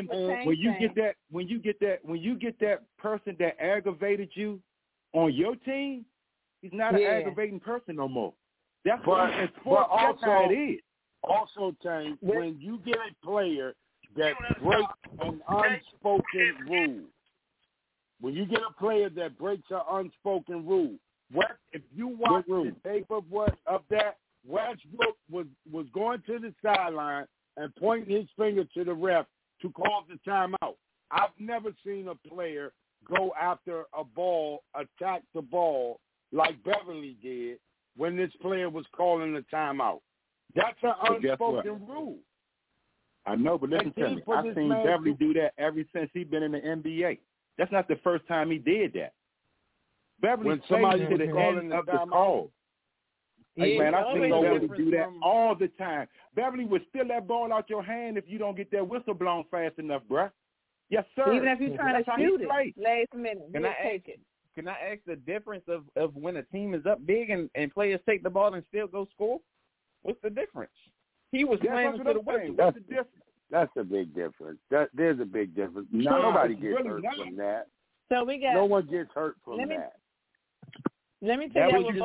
When you get that person that aggravated you on your team, he's not an aggravating person no more. That's what it is. Also, Tank, when you get a player that breaks an unspoken rule, when you get a player that breaks an unspoken rule, if you watch the tape of that, Westbrook was going to the sideline and pointing his finger to the ref to call the timeout. I've never seen a player go after a ball, attack the ball like Beverly did when this player was calling the timeout. That's an unspoken rule. I know, but listen to me. I've seen Beverly do that ever since he's been in the NBA. That's not the first time he did that. Beverly played to the end of the call. Hey, man, I've seen Beverly do that all the time. Beverly would steal that ball out your hand if you don't get that whistle blown fast enough, bruh. Yes, sir. Even if you're trying to shoot it last minute, Can I ask the difference of when a team is up big and players take the ball and still go score? What's the difference? He was slamming to the whistle. What's the difference? That's a big difference. There's a big difference. Nobody gets hurt from that. So we got. No one gets hurt from that. Let me tell you what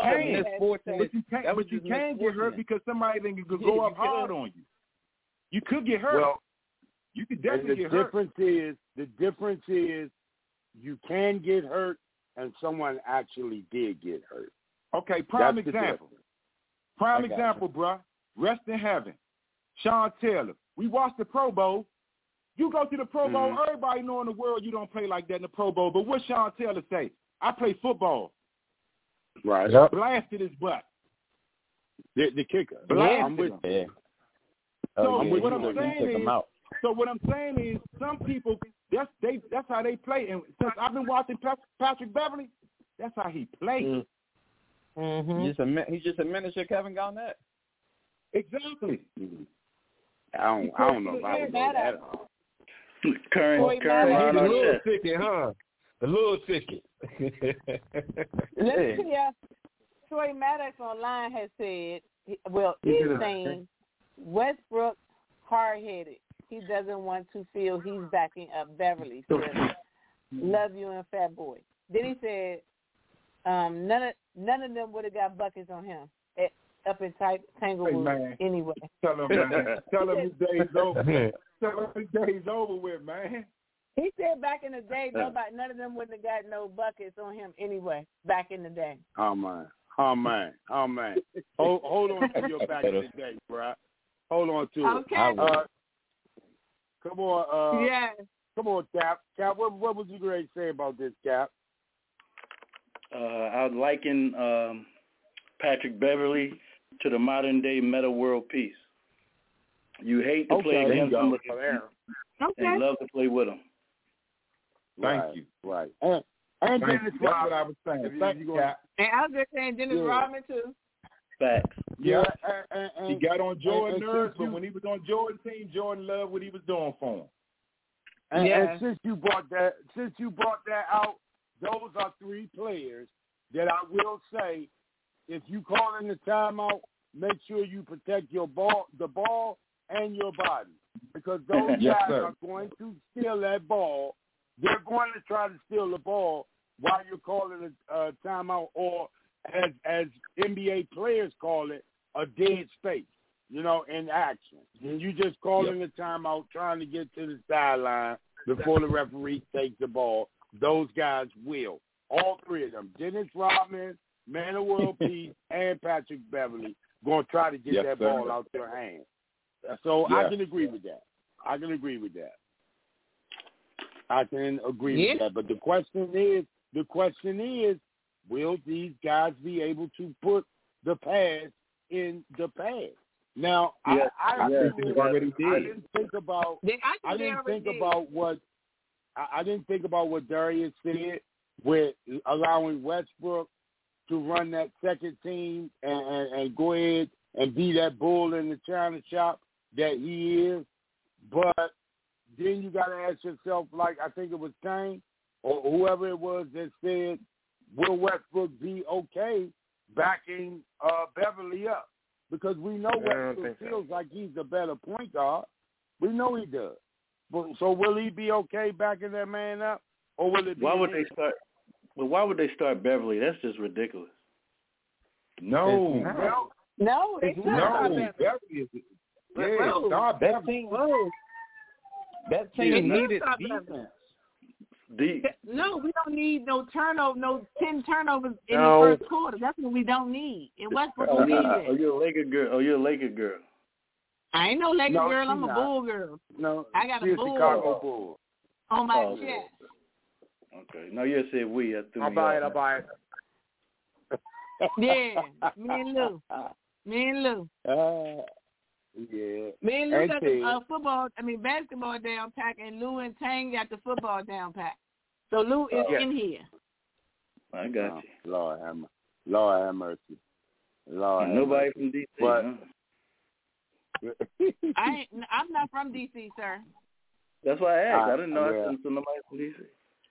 But you can get hurt because somebody then could go up hard on you. You could get hurt. Well, you could definitely get hurt. The difference is you can get hurt and someone actually did get hurt. Okay, prime example. Prime example, bruh. Rest in heaven. Sean Taylor. We watched the Pro Bowl. You go to the Pro Bowl, everybody know in the world you don't play like that in the Pro Bowl. But what Sean Taylor say? I play football. Right. Blasted his butt. The kicker. Blasted him. So what I'm saying is some people, that's how they play. And since I've been watching Patrick Beverly, that's how he plays. Mm-hmm. He's just a miniature Kevin Garnett. Exactly. I don't know if I would know that. Current a little ticket, huh? A little ticket. Let me tell you, Troy Maddox online has said, he's saying Westbrook hard-headed. He doesn't want to feel he's backing up Beverly. So, love you and Fat Boy. Then he said none of them would have got buckets on him up in Tanglewood anyway. Tell him, man. Tell him his day's over. Tell him his day's over with, man. He said back in the day, none of them wouldn't have got no buckets on him anyway, back in the day. Oh, man. Hold on to your back in the day, bro. Hold on to it. Okay. Come on. Come on, Cap. Cap, what was you going to say about this, Cap? I would liken Patrick Beverly to the modern-day Meta World Peace. You hate to play against him, and you love to play with him. Thank you. Right. And Dennis, that's what I was saying. Thank you, Cap. And I was just saying Dennis Rodman, too. Facts. Yeah, and he got on Jordan nerves, but when he was on Jordan's team, Jordan loved what he was doing for him. And since you brought that out, those are three players that I will say, if you call in the timeout, make sure you protect the ball and your body, because those guys are going to steal that ball. They're going to try to steal the ball while you're calling a timeout, or as NBA players call it, a dead space. in action. And you just calling the timeout, trying to get to the sideline before the referee takes the ball. Those guys will. All three of them. Dennis Rodman, Man of World Peace, and Patrick Beverly going to try to get that ball out their hands. So I can agree with that. I can agree with that. But the question is, will these guys be able to put the pass in the pass? Now, I didn't think about what Darius said with allowing Westbrook to run that second team and go ahead and be that bull in the china shop that he is. But then you got to ask yourself, like I think it was Kane or whoever it was that said, will Westbrook be okay backing Beverly up? Because we know Westbrook feels like he's a better point guard. We know he does. So will he be okay backing that man up, or will it be? Why would they start? Well, why would they start Beverly? That's just ridiculous. No. Beverly is start Beverly. That team needed defense. No, we don't need no 10 turnovers in the first quarter. That's what we don't need. And Westbrook needs it. Oh, you're a Laker girl. I ain't no Laker girl. I'm a Bull girl. No, I got a Bull Chicago Bull on my chest. Okay. No, you said we. I'll buy it. Yeah, me and Lou. Yeah. Me and Lou got the basketball down pack, and Lou and Tang got the football down pack. So Lou is in here. I got you. Lord have mercy. Nobody from D.C., I'm not from D.C., sir. That's why I asked. I didn't know I seen nobody from D.C.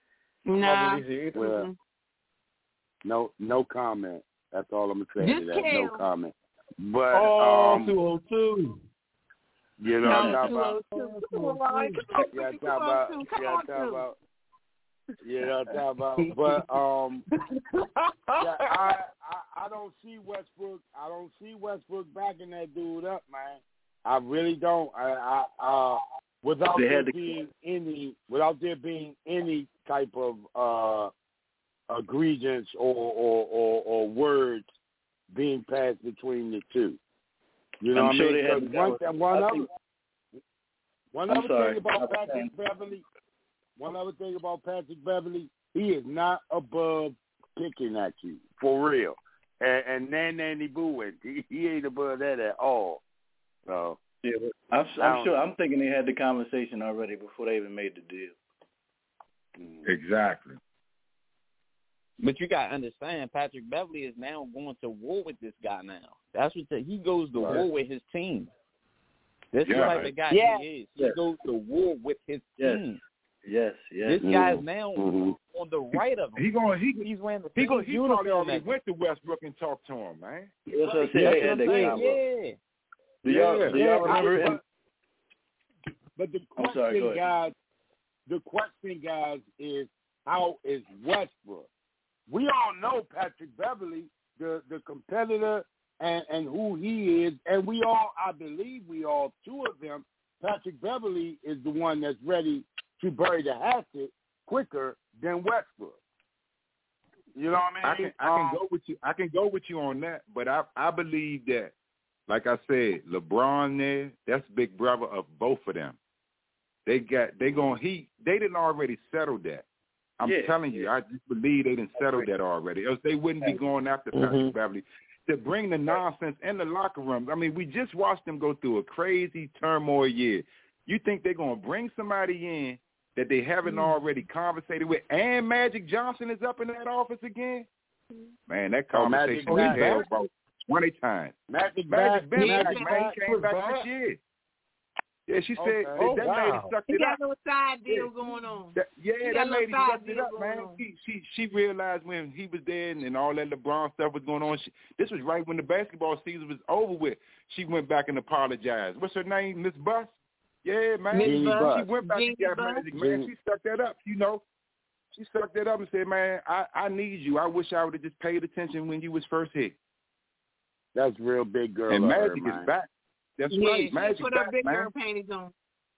Nah. No comment. That's all I'm going to say to that. No comment. But 202. You know what I'm talking about? But I don't see Westbrook. I don't see Westbrook backing that dude up, man. I really don't. Without there being any type of egregious or words being passed between the two. You know what I mean? One other thing about Patrick Beverly, he is not above picking at you, for real. And Nanny Boo, he ain't above that at all. So yeah, I'm sure. I'm thinking they had the conversation already before they even made the deal. Exactly. But you got to understand, Patrick Beverly is now going to war with this guy now. That's what he goes to war with his team. This is the type of guy he is. He goes to war with his team. Yes. This guy's now on the right of him. He's wearing the same uniform. He probably already went to Westbrook and talked to him, man. That's what I said. Do y'all remember? But the question, guys, is how is Westbrook? We all know Patrick Beverly, the competitor, and who he is, and I believe two of them, Patrick Beverly is the one that's ready to bury the hatchet quicker than Westbrook. You know what I mean? I can go with you on that, but I believe that, like I said, LeBron there, that's big brother of both of them. They didn't already settle that. I'm telling you, I just believe they didn't settle that already. Else they wouldn't be going after Patrick Beverly to bring the nonsense in the locker room. I mean, we just watched them go through a crazy turmoil year. You think they're going to bring somebody in that they haven't already conversated with, and Magic Johnson is up in that office again? Man, that conversation we had about 20 times. Magic came back this year. Yeah, she said that lady sucked it up. He got no side deal going on. That lady sucked it up, man. She realized when he was there and all that LeBron stuff was going on. This was right when the basketball season was over with. She went back and apologized. What's her name? Miss Buss? Yeah, man. She went back and got Magic, man. She sucked that up, you know. She sucked that up and said, man, I need you. I wish I would have just paid attention when you was first hit. That's real big girl. And Magic is back. That's yeah, right. Magic she put her back, big man. girl panties on.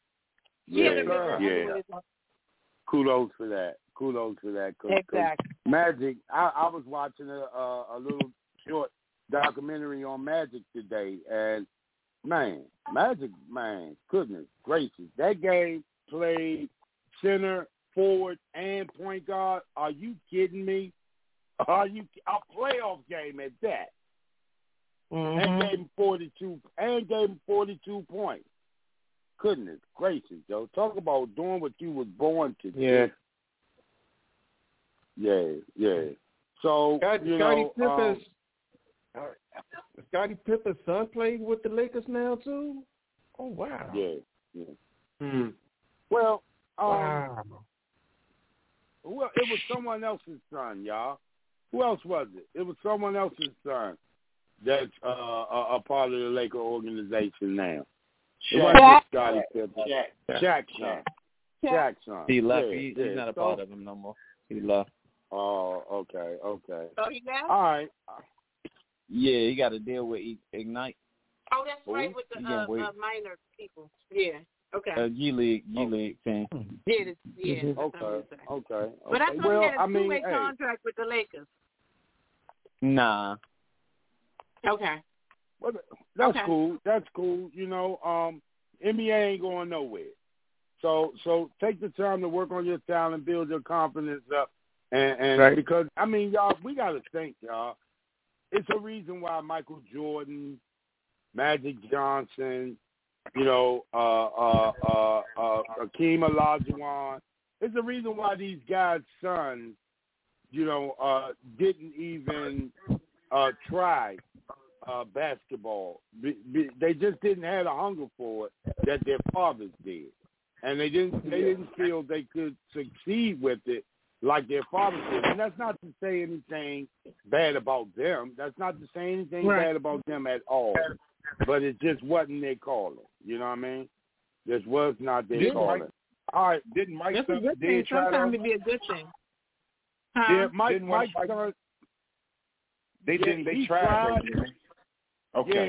Yeah. Kudos for that. Exactly. Magic, I was watching a little short documentary on Magic today, and Magic, goodness gracious, that game played center, forward, and point guard. Are you kidding me? A playoff game at that? And gave him 42 points. Goodness gracious, Joe. Talk about doing what you was born to do. Yeah. So, Scottie Pippen's son played with the Lakers now, too? Oh, wow. Yeah. Well, wow. Well, it was someone else's son, y'all. Who else was it? It was someone else's son that's a part of the Laker organization now. It wasn't Scottie Pippen. Shaq's son. He left. He's not a part of him no more. He left. Oh, okay. So he left? All right. Yeah, he got to deal with Ignite. Oh, that's right, with the minor people. Yeah. Okay. G League team. Yeah. Okay. But I thought he had a two-way contract with the Lakers. Nah. Okay. Well, that's cool. NBA ain't going nowhere. So take the time to work on your talent, build your confidence up, and right. Because y'all, we got to think, y'all. It's a reason why Michael Jordan, Magic Johnson, Hakeem Olajuwon. It's a reason why these guys' sons, didn't even try basketball. They just didn't have the hunger for it that their fathers did, and they didn't feel they could succeed with it like their fathers did. And that's not to say anything bad about them. That's not to say anything bad about them at all. But it just wasn't their calling. You know what I mean? This was not their calling. All right. Didn't Mike That's a good thing. Sometimes it be a good thing. Yeah, Mike started. They tried. Okay.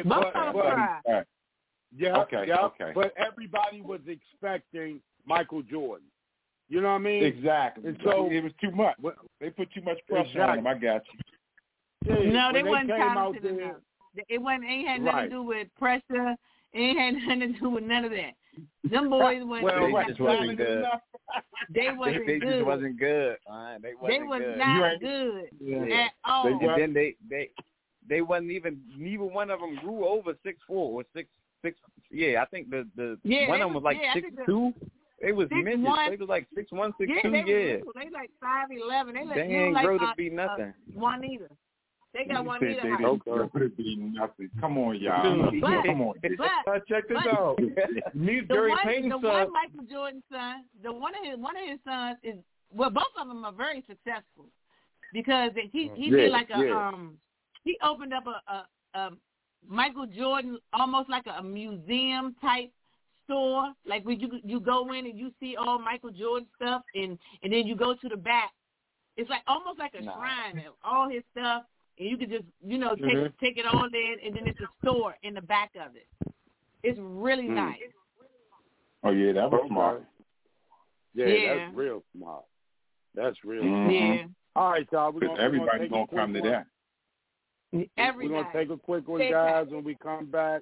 Okay. But everybody was expecting Michael Jordan. You know what I mean? Exactly. And so it was too much. They put too much pressure on him. I got you. Yeah, no, they wasn't talented enough. It ain't had nothing to do with pressure. It ain't had nothing to do with none of that. Them boys wasn't good. They wasn't they good. Just wasn't good. They was not good at all. And then they wasn't even. Neither one of them grew over 6'4" or 6'6". Yeah, I think the one of them was like 6'2". They was midgets. They was like 6'1", 6'2". They like 5'11". They ain't like grow to be nothing. Juanita. They got Juanita height. Grow to be nothing. Come on, y'all. Come on. Check this out. Gary Payton's son. One Michael Jordan's son. One of his sons is both of them are very successful because he did like he opened up a Michael Jordan almost like a museum type store, like where you go in and you see all Michael Jordan stuff, and then you go to the back. It's like almost like a shrine of all his stuff, and you can just take it all in, and then it's a store in the back of it. It's really nice. Oh yeah, that was smart. Yeah, that's real smart. That's real smart. Yeah. All right, y'all. Everybody's gonna come to that. We're gonna take a quick one, guys. When we come back,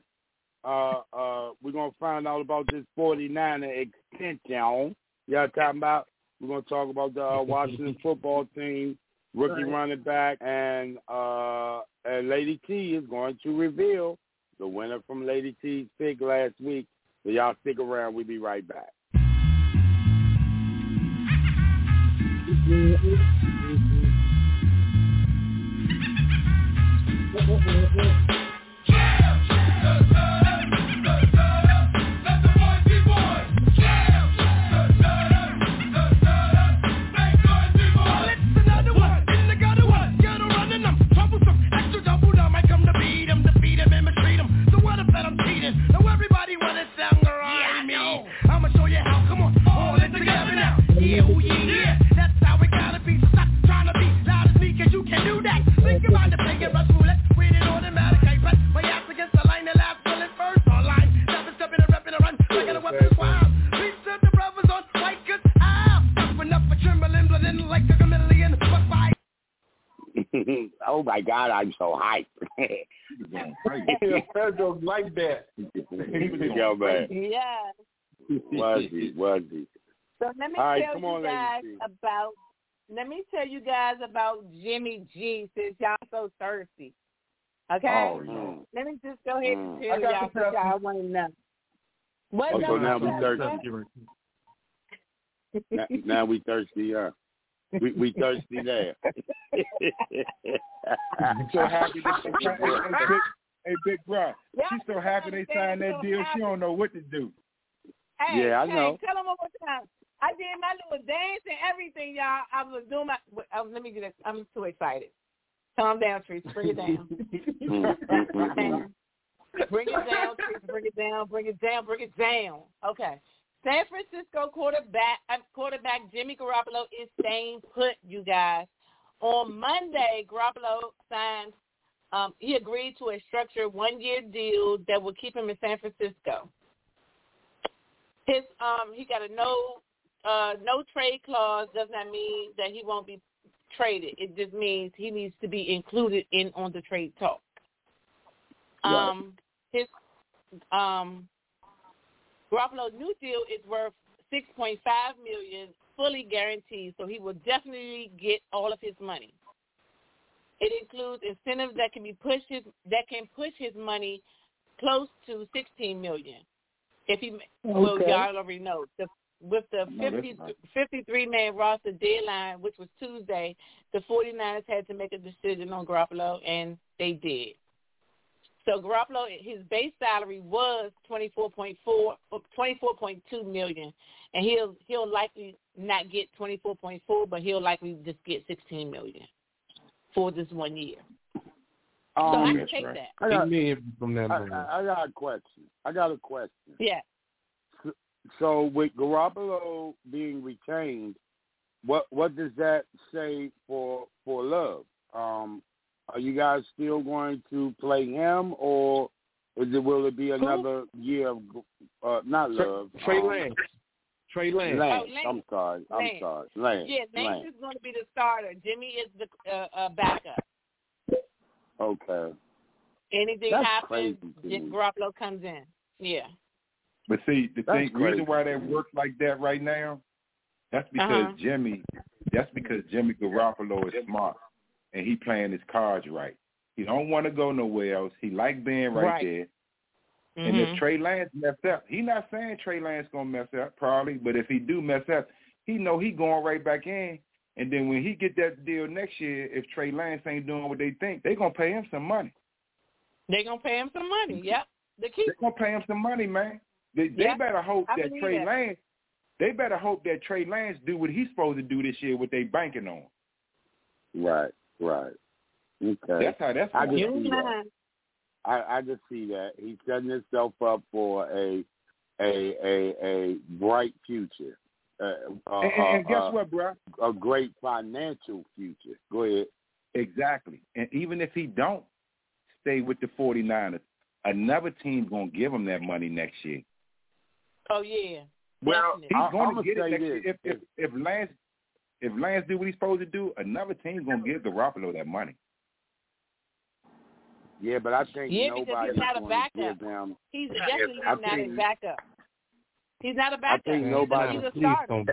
we're gonna find out about this 49er extension. Y'all talking about? We're gonna talk about the Washington football team, rookie running back, and Lady T is going to reveal the winner from Lady T's pick last week. So y'all stick around. We'll be right back. Think about the big and rush roulette with it automatic. Oh my God, I'm so hyped. Pedro like that. Yo, man. Yeah. Was he? So let me tell you guys about Jimmy G, since y'all so thirsty. Okay? Oh, no. Let me just go ahead and tell y'all what y'all want to know. So now we thirsty. Now we thirsty, we thirsty there. So happy hey, Big Bro. She's so happy they signed that deal, she don't know what to do. Hey, yeah, I know. Tell them one more time. I did my little dance and everything, y'all. I was doing my. Let me get it. I'm too excited. Calm down, Trees. Bring it down. Bring it down, Trees. Bring it down. Bring it down. Bring it down. Okay. San Francisco quarterback Jimmy Garoppolo is staying put, you guys. On Monday, Garoppolo signed. He agreed to a structured 1-year deal that will keep him in San Francisco. He got a no trade clause. Does not mean that he won't be traded. It just means he needs to be included in on the trade talk. Right. His Garoppolo's new deal is worth $6.5 million, fully guaranteed. So he will definitely get all of his money. It includes incentives that can push his money close to $16 million. If he, well, y'all already know, with the 53-man roster deadline, which was Tuesday, the 49ers had to make a decision on Garoppolo, and they did. So Garoppolo, his base salary was $24.2 million, and he'll likely not get 24.4, but he'll likely just get $16 million for this 1 year. So I can take that. I got a question. Yeah. So with Garoppolo being retained, what does that say for Love? Are you guys still going to play him, or will it be another year of not Love? Trey Lance. Lance. I'm sorry. Lance. Yeah, Lance is going to be the starter. Jimmy is the backup. Okay. Anything happens, Garoppolo comes in. Yeah. But see, reason why that works like that right now, that's because Jimmy Garoppolo is smart, and he playing his cards right. He don't want to go nowhere else. He like being right there. Mm-hmm. And if Trey Lance mess up, he not saying Trey Lance gonna mess up probably, but if he do mess up, he know he going right back in. And then when he get that deal next year, if Trey Lance ain't doing what they think, they gonna pay him some money. They gonna pay him some money. Yep. They gonna pay him some money, man. They better hope that Trey Lance. They better hope that Trey Lance do what he's supposed to do this year, what they banking on. Right. Okay. That's how that's. I just see that he's setting himself up for a bright future. And guess what, bro? A great financial future. Go ahead. Exactly. And even if he don't stay with the 49ers, another team's gonna give him that money next year. Oh yeah. Well, he's going to get it next year. If Lance do what he's supposed to do, another team's going to give Garoppolo that money. Yeah, but I think nobody's not a backup. Give him. He's definitely not a backup. He's not a backup. I think nobody. He's a starter.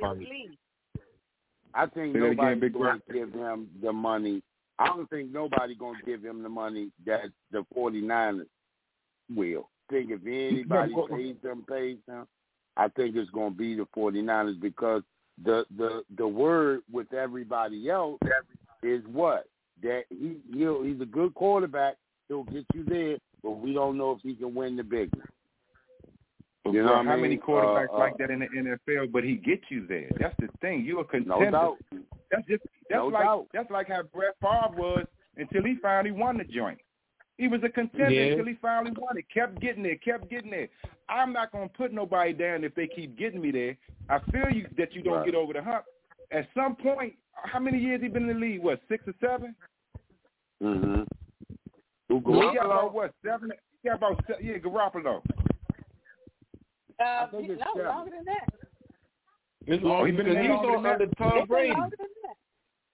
I think nobody's going to give him the money. I don't think nobody's going to give him the money that the 49ers will. I think if anybody pays them. I think it's going to be the 49ers because the word with everybody else is what? That he's a good quarterback. He'll get you there, but we don't know if he can win the big one. You know how many quarterbacks like that in the NFL, but he gets you there. That's the thing. You're a contender. No doubt. That's like how Brett Favre was until he finally won the joint. He was a contender until he finally won it. Kept getting there. I'm not going to put nobody down if they keep getting me there. I feel you that you don't get over the hump. At some point, how many years he been in the league? What, 6 or 7? Mm-hmm. He got about, what, 7? He got about, Garoppolo. Longer than that. It's longer because he's on under Tom Brady.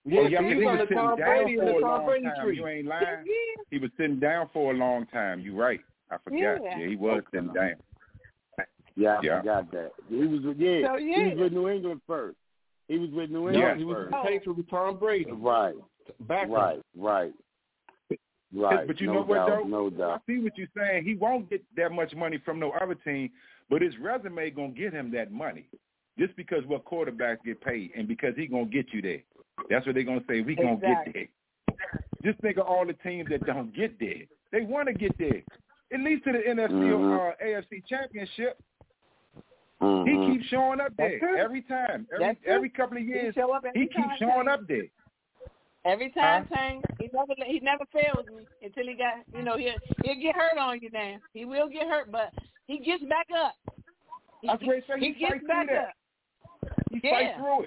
Yeah, he was sitting Tom down Brady for a Tom long Brady time. tree. You ain't lying. He was sitting down for a long time. You right. I forgot. Yeah, he was sitting down. Yeah, I forgot that. He was with he was with New England first. He was with New England he was first. the Patriots with Tom Brady. Right. Right. But you know what, though? No doubt. I see what you're saying. He won't get that much money from no other team, but his resume going to get him that money just because what quarterbacks get paid and because he going to get you there. That's what they're going to say. We going to get there. Just think of all the teams that don't get there. They want to get there, at least to the NFC or AFC championship. He keeps showing up there every time. Every couple of years, he keeps showing up there. Every time, Tank, he never fails me until he got, he'll get hurt on you now. He will get hurt, but he gets back up. He gets back up. He fights through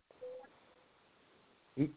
it.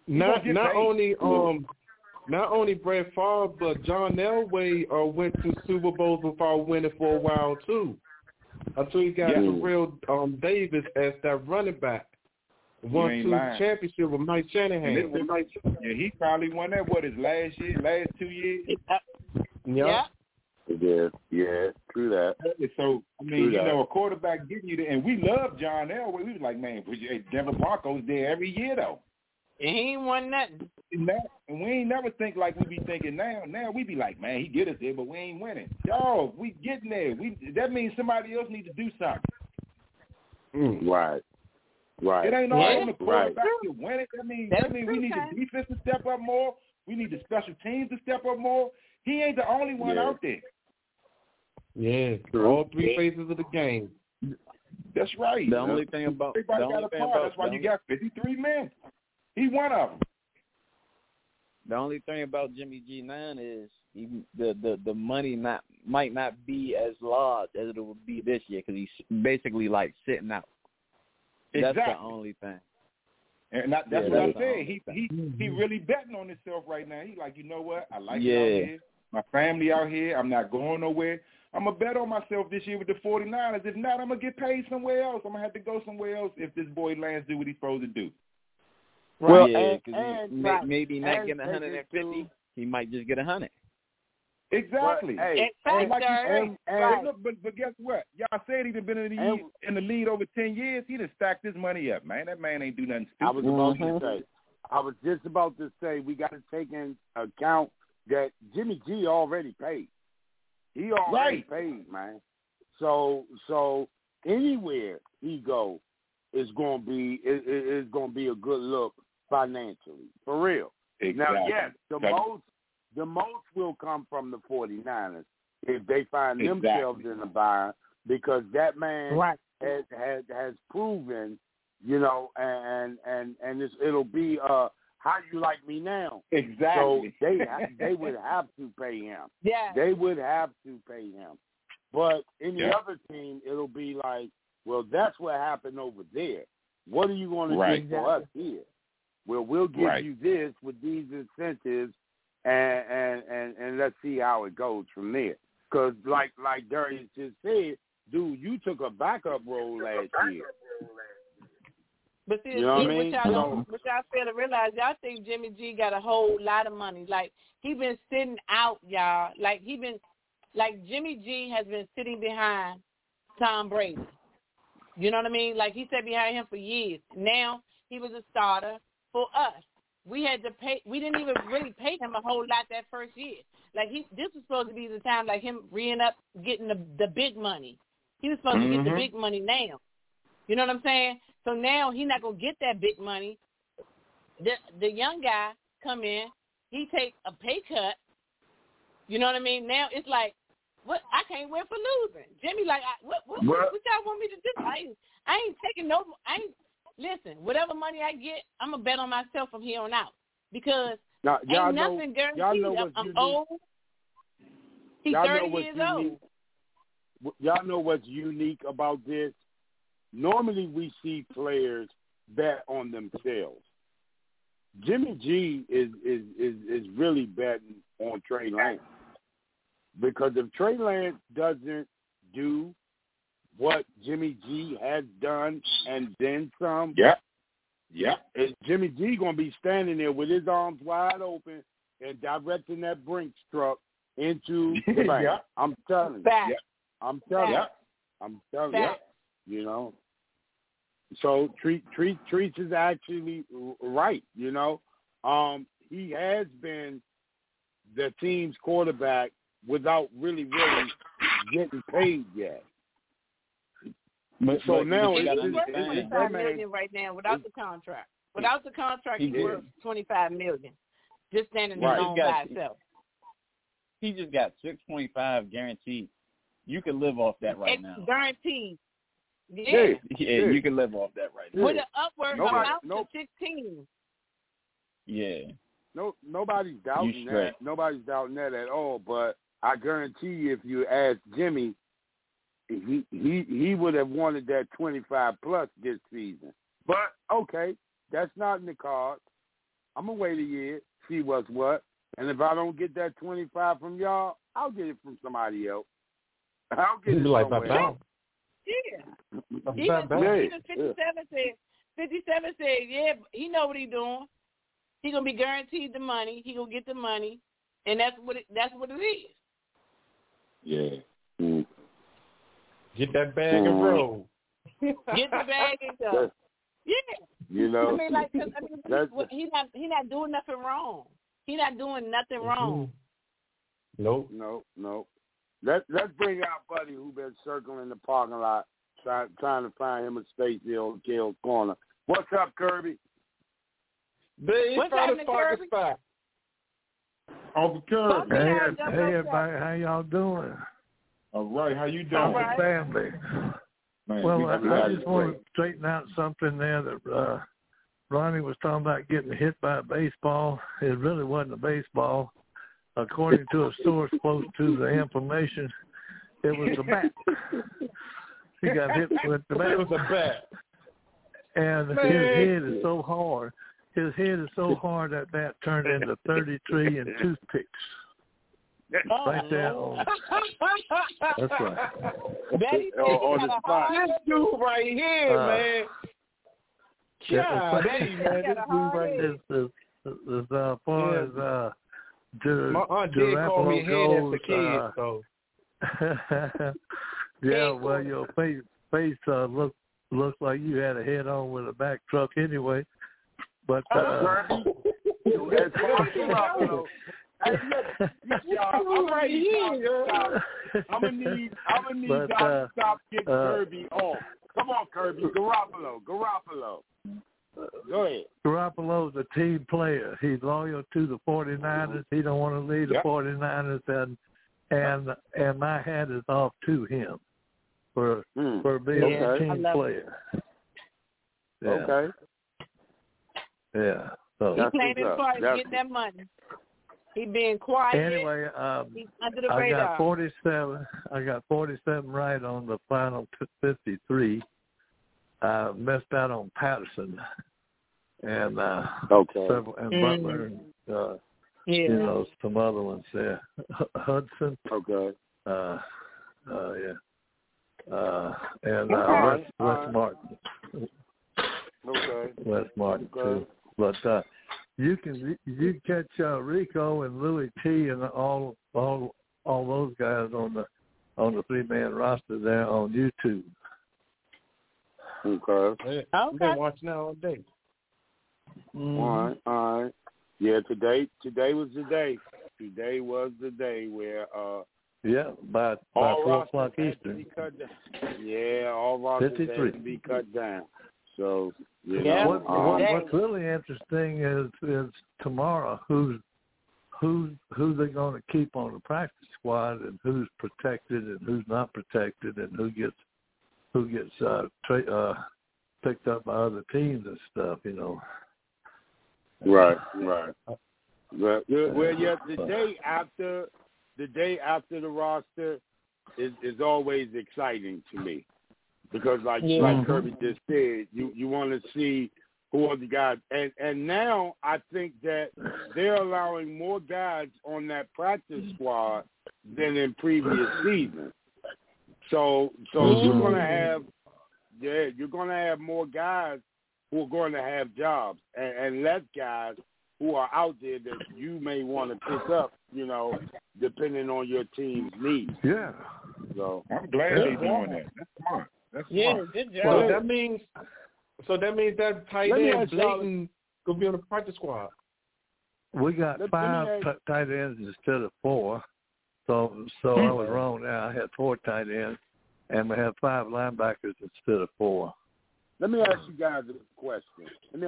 Not only Brett Favre, but John Elway went to Super Bowls without winning for a while too. Until he got Terrell Davis as that running back. Won 2 championship with Mike Shanahan. Yeah, he probably won that, his last 2 years? Yeah. Yeah, true that. So, I mean, a quarterback getting you there, and we love John Elway. We was like, man, Denver Broncos there every year, though. And he ain't won nothing. And we ain't never think like we be thinking now. Now we be like, man, he get us there, but we ain't winning. Yo, we getting there. That means somebody else needs to do something. Right. It ain't all on the quarterback to win it. That means we need the defense to step up more. We need the special teams to step up more. He ain't the only one out there. Yeah, all 3 phases of the game. That's right. The only thing about that's why you got 53 men. He one of them. The only thing about Jimmy G now is the money might not be as large as it would be this year because he's basically like sitting out. Exactly. That's the only thing. And that's what I said. He really betting on himself right now. He's like, you know what? I like it out here. My family out here. I'm not going nowhere. I'm going to bet on myself this year with the 49ers. If not, I'm going to get paid somewhere else. I'm going to have to go somewhere else if this boy Lance do what he's supposed to do. Right. Yeah, because maybe not getting 150. He might just get 100. Exactly. But guess what? Y'all said he'd been in the lead over 10 years. He done stacked his money up, man. That man ain't do nothing stupid. I was just about to say we got to take into account that Jimmy G already paid. He already paid, man. So anywhere he go is going to be a good look financially, for real. Exactly. Now, yes, the most will come from the 49ers if they find themselves in a bind, because that man has proven, and it'll be how you like me now. Exactly. So they would have to pay him. Yeah. They would have to pay him. But any other team, it'll be like, well, that's what happened over there. What are you going to do for us here? Well, we'll give you this with these incentives, and let's see how it goes from there. Because like Darius just said, dude, you took a backup role last year. But see, what y'all fail to realize, y'all think Jimmy G got a whole lot of money. Like, he been sitting out, y'all. Like, Jimmy G has been sitting behind Tom Brady. You know what I mean? Like, he sat behind him for years. Now he was a starter for us. We had to pay. We didn't even really pay him a whole lot that first year. Like, this was supposed to be the time, like, him reeing up, getting the big money. He was supposed to get the big money now. You know what I'm saying? So now he's not going to get that big money. The young guy come in, he take a pay cut. You know what I mean? Now it's like, what? I can't win for losing. Jimmy, like, what y'all want me to do? I ain't taking no. Listen, whatever money I get, I'm going to bet on myself from here on out. Because ain't nothing guaranteed. I'm old. He's 30 years old. Y'all know what's unique about this? Normally we see players bet on themselves. Jimmy G is really betting on Trey Lance. Because if Trey Lance doesn't do what Jimmy G has done and then some, Yeah, and Jimmy G gonna be standing there with his arms wide open and directing that Brinks truck into the bank. Yeah. I'm telling you. Back. Yeah. I'm telling you. Back. I'm telling you. Back. You know. So Treats is actually right. You know, he has been the team's quarterback without really getting paid yet. So now he's it's worth $25 million right now without the contract. Without the contract, he's worth $25 million. Just standing alone by himself. He just got 6.5 guaranteed. You can live off that right now. Guaranteed. Yeah, you can live off that right now. With an upward amount to 16. Yeah. Nobody's doubting that. Nobody's doubting that at all. But I guarantee you, if you ask Jimmy, he would have wanted that 25 plus this season. But okay, that's not in the cards. I'm gonna wait a year, see what's what, and if I don't get that 25 from y'all, I'll get it from somebody else. I'll get it somewhere. Yeah. Even 57 said, yeah, he know what he's doing. He gonna be guaranteed the money. He gonna get the money, and that's what it is. Yeah. Get that bag and roll. Get the bag and go. Yeah. You know. I mean, he's not doing nothing wrong. He's not doing nothing wrong. Nope. Let's bring out Buddy, who been circling the parking lot, trying to find him a space here on Kale's corner. What's up, Kirby? What's happening, Kirby? Spot. Uncle Kirby. Hey, everybody, how y'all doing? All right, how you doing? How's the family? Man, well, I just want to straighten out something there that Ronnie was talking about getting hit by a baseball. It really wasn't a baseball. According to a source close to the information, it was a bat. He got hit with the bat. It was a bat. And his head is so hard. His head is so hard that bat turned into 33 and toothpicks. Right there. That's right. On the spot. This dude right here, man. God, man, this dude right here. As far as my aunt did call me head as a kid, so. Yeah, well, your face looks like you had a head on with a back truck anyway. But I'm right here. I'm gonna need y'all to stop getting Kirby off. Come on, Kirby. Garoppolo. Go ahead. Garoppolo's a team player. He's loyal to the 49ers. He don't want to leave the 49ers, and my hat is off to him for being a team player. Yeah. Okay. Yeah. So he's playing his part to get that money. He being quiet. Anyway, he's under the radar. I got 47 right on the final 53. I messed out on Patterson and several, and Butler and you know, some other ones there. Hudson. Okay. And Wes Martin. Okay. Wes Martin too. But you can catch Rico and Louis T and all those guys on the 3-man roster there on YouTube. Okay. I've been watching that all day. All right. Yeah, today was the day. Today was the day where by 4 o'clock Eastern. Yeah, all rosters had to be cut down. So what's really interesting is tomorrow who's they going to keep on the practice squad and who's protected and who's not protected and who gets picked up by other teams and stuff, you know. Right. Well, yeah. The day after the roster is always exciting to me because, like Kirby just said, you want to see who are the guys, and now I think that they're allowing more guys on that practice squad than in previous seasons. So you're gonna have more guys who are going to have jobs and let guys who are out there that you may want to pick up, depending on your team's needs. Yeah. So I'm glad they're doing that. That's smart. That's smart. Good job. So that means that tight end Blayton could be on the practice squad. We got 5 tight ends instead of 4. So I was wrong now. I had 4 tight ends, and we have 5 linebackers instead of 4. Let me ask you guys a question.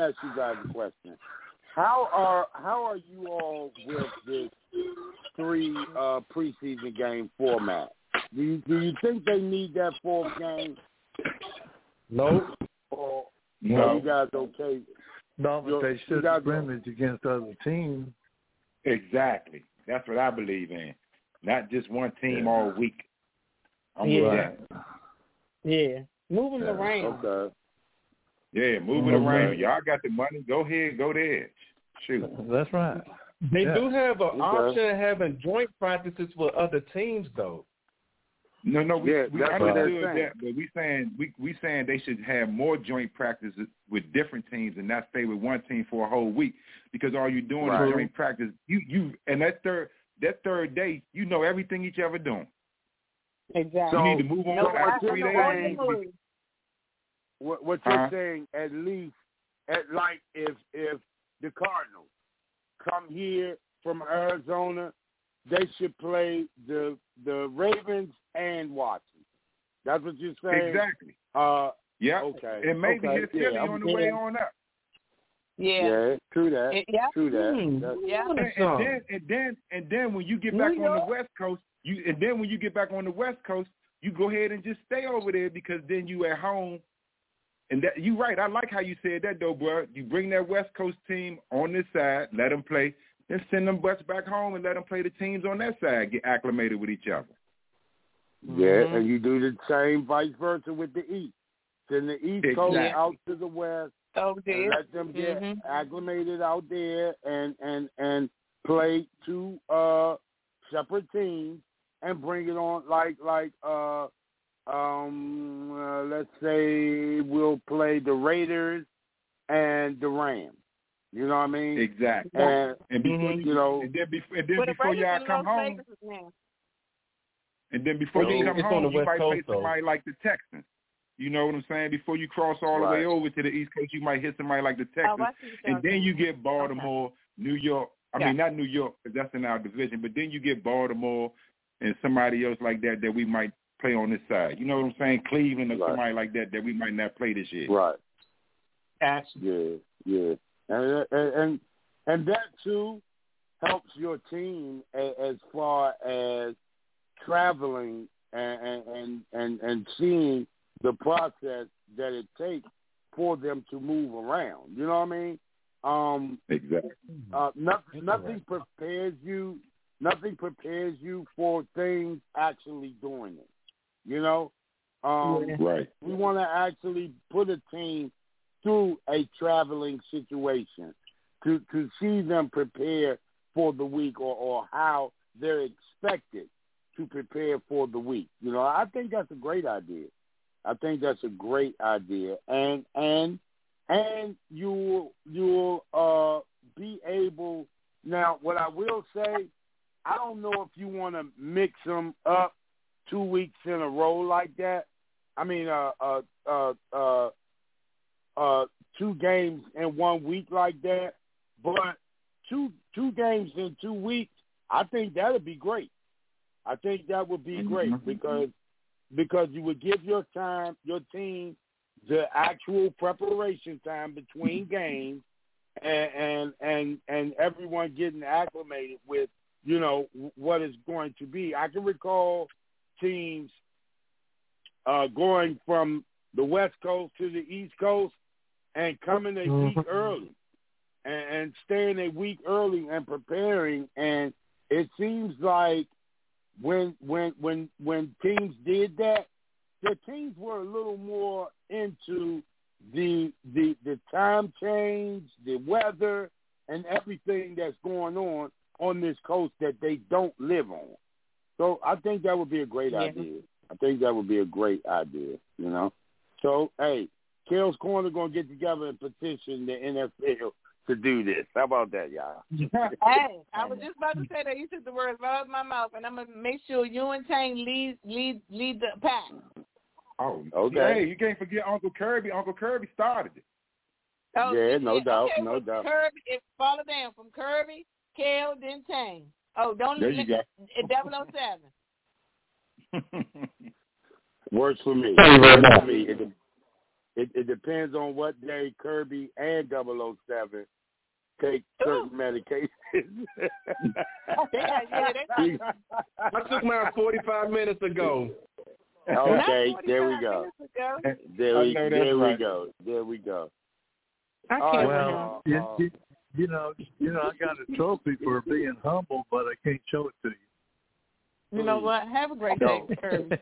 How are you all with this 3 preseason game format? Do you think they need that 4th game? No. Or No. you guys okay? No, but they should scrimmage against other teams. Exactly. That's what I believe in. Not just one team all week. I'm with that. Yeah. Moving around. Okay. Yeah, move it around. Y'all got the money. Go ahead. Go there. Shoot. That's right. They do have an option of having joint practices with other teams, though. No, we understood that, but we saying they should have more joint practices with different teams and not stay with one team for a whole week, because all you're doing is joint practice. You and that third day, you know everything each other doing. Exactly. You need to move on after 3 days. What you're saying, at least, if the Cardinals come here from Arizona, they should play the Ravens and Washington. That's what you're saying? Exactly. Yeah. Okay. And maybe hit Philly on the way on up. Yeah. True that. True that. And then when you get back on the West Coast, you go ahead and just stay over there, because then you at home. And that, you're right. I like how you said that, though, bro. You bring that West Coast team on this side, let them play, then send them butts back home and let them play the teams on that side, get acclimated with each other. Yeah, and you do the same vice versa with the East. Send the East Coast out to the West, and let them get acclimated out there and play 2 separate teams and bring it on let's say we'll play the Raiders and the Rams. You know what I mean? Exactly. And before y'all come home, and then before you come home, you might play somebody like the Texans. You know what I'm saying? Before you cross all the way over to the East Coast, you might hit somebody like the Texans, and then you get Baltimore, New York. I mean, not New York, because that's in our division, but then you get Baltimore and somebody else like that we might play on this side. You know what I'm saying? Cleveland or somebody like that we might not play this year. Right. Absolutely. Yeah. And that too helps your team as far as traveling and seeing the process that it takes for them to move around. You know what I mean? Exactly. Nothing prepares you. Nothing prepares you for things actually doing it. You know, right. We want to actually put a team through a traveling situation to see them prepare for the week or how they're expected to prepare for the week. You know, I think that's a great idea. And you'll be able. Now, what I will say, I don't know if you want to mix them up 2 weeks in a row like that. I mean, 2 games in 1 week like that. But two games in 2 weeks, I think that would be great. I think that would be great because you would give your team, the actual preparation time between games, and everyone getting acclimated with, you know, what it's going to be. I can recall teams going from the West Coast to the East Coast and coming a week early and staying a week early and preparing. And it seems like when teams did that, the teams were a little more into the time change, the weather, and everything that's going on this coast that they don't live on. So I think that would be a great idea. You know. So, hey, Kale's Corner going to get together and petition the NFL to do this. How about that, y'all? Hey, I was just about to say that. You took the words right out of my mouth, and I'm going to make sure you and Tank lead the pack. Oh, okay. Hey, you can't forget Uncle Kirby. Uncle Kirby started it. Oh, yeah, no doubt, okay, no doubt. Kirby, it follow down from Kirby, Kale, then Tank. Oh, don't there you go. 007. Works for me. Works for me. It depends on what day Kirby and 007 take certain medications. I took mine 45 minutes ago. Okay, there we go. There we go. I can't well, you know, I got a trophy for being humble, but I can't show it to you. You know what? Have a great day, Kirby.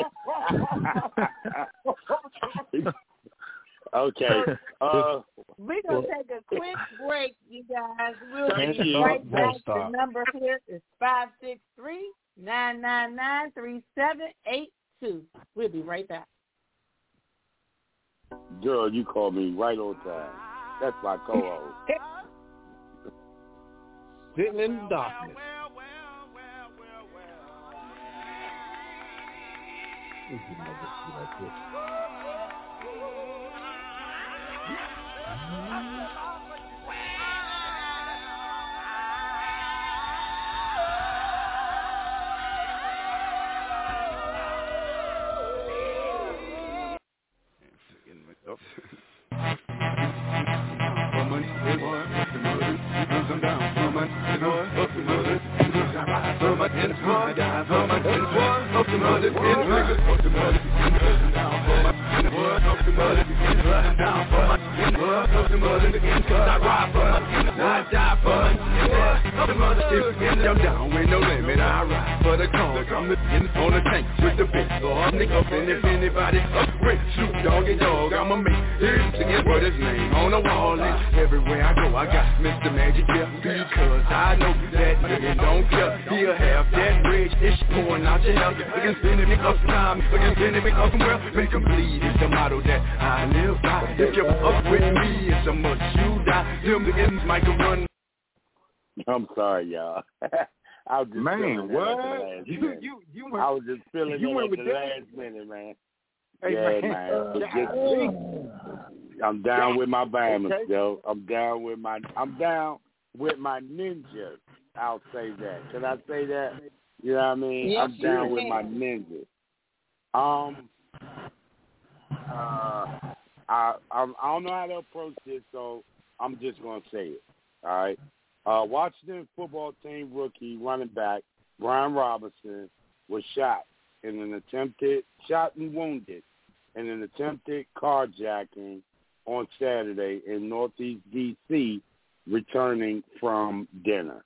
Okay. We're going to take a quick break, you guys. We'll be right back. The number here is 563-999-3782. We'll be right back. Girl, you called me right on time. That's my co-host. Sitting in the darkness. I'm down with no limit, I ride for the cause. I'm the on the tank with the big dog. Nigga, if anybody upgrade, shoot doggy dog, I'ma make him to put his name on the wall. And everywhere I go, I got Mr. Magic here, because I know that nigga don't care. He'll have that rage ish pouring out your hell. Looking spinning me up time, looking spinning me up somewhere. Make him bleed is the motto that I live by. If you're up with me, it's so much you die. Them niggas might run. I'm sorry, y'all. I was just what? I was just feeling it at the last minute, man. Hey, yeah, man. I'm down with my Bama's, yo. I'm down with my ninjas. I'll say that. Can I say that? You know what I mean? Yes, I'm down with my ninjas. I don't know how to approach this, so I'm just gonna say it. All right. Washington football team rookie running back Brian Robinson was shot and wounded in an attempted carjacking on Saturday in Northeast D.C. returning from dinner.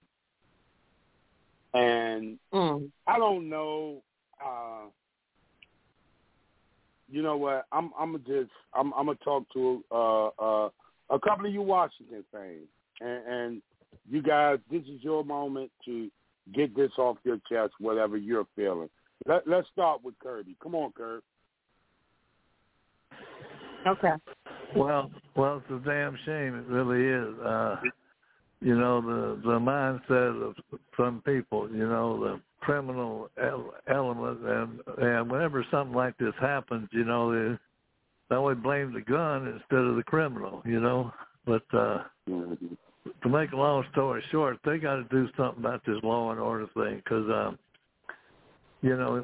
And I don't know. You know what? I'm gonna talk to a couple of you Washington fans and you guys, this is your moment to get this off your chest, whatever you're feeling. Let's start with Kirby. Come on, Kirby. Okay. Well, it's a damn shame. It really is. You know, the mindset of some people, you know, the criminal element, and whenever something like this happens, you know, they always blame the gun instead of the criminal, you know. But to make a long story short, they got to do something about this law and order thing because, you know,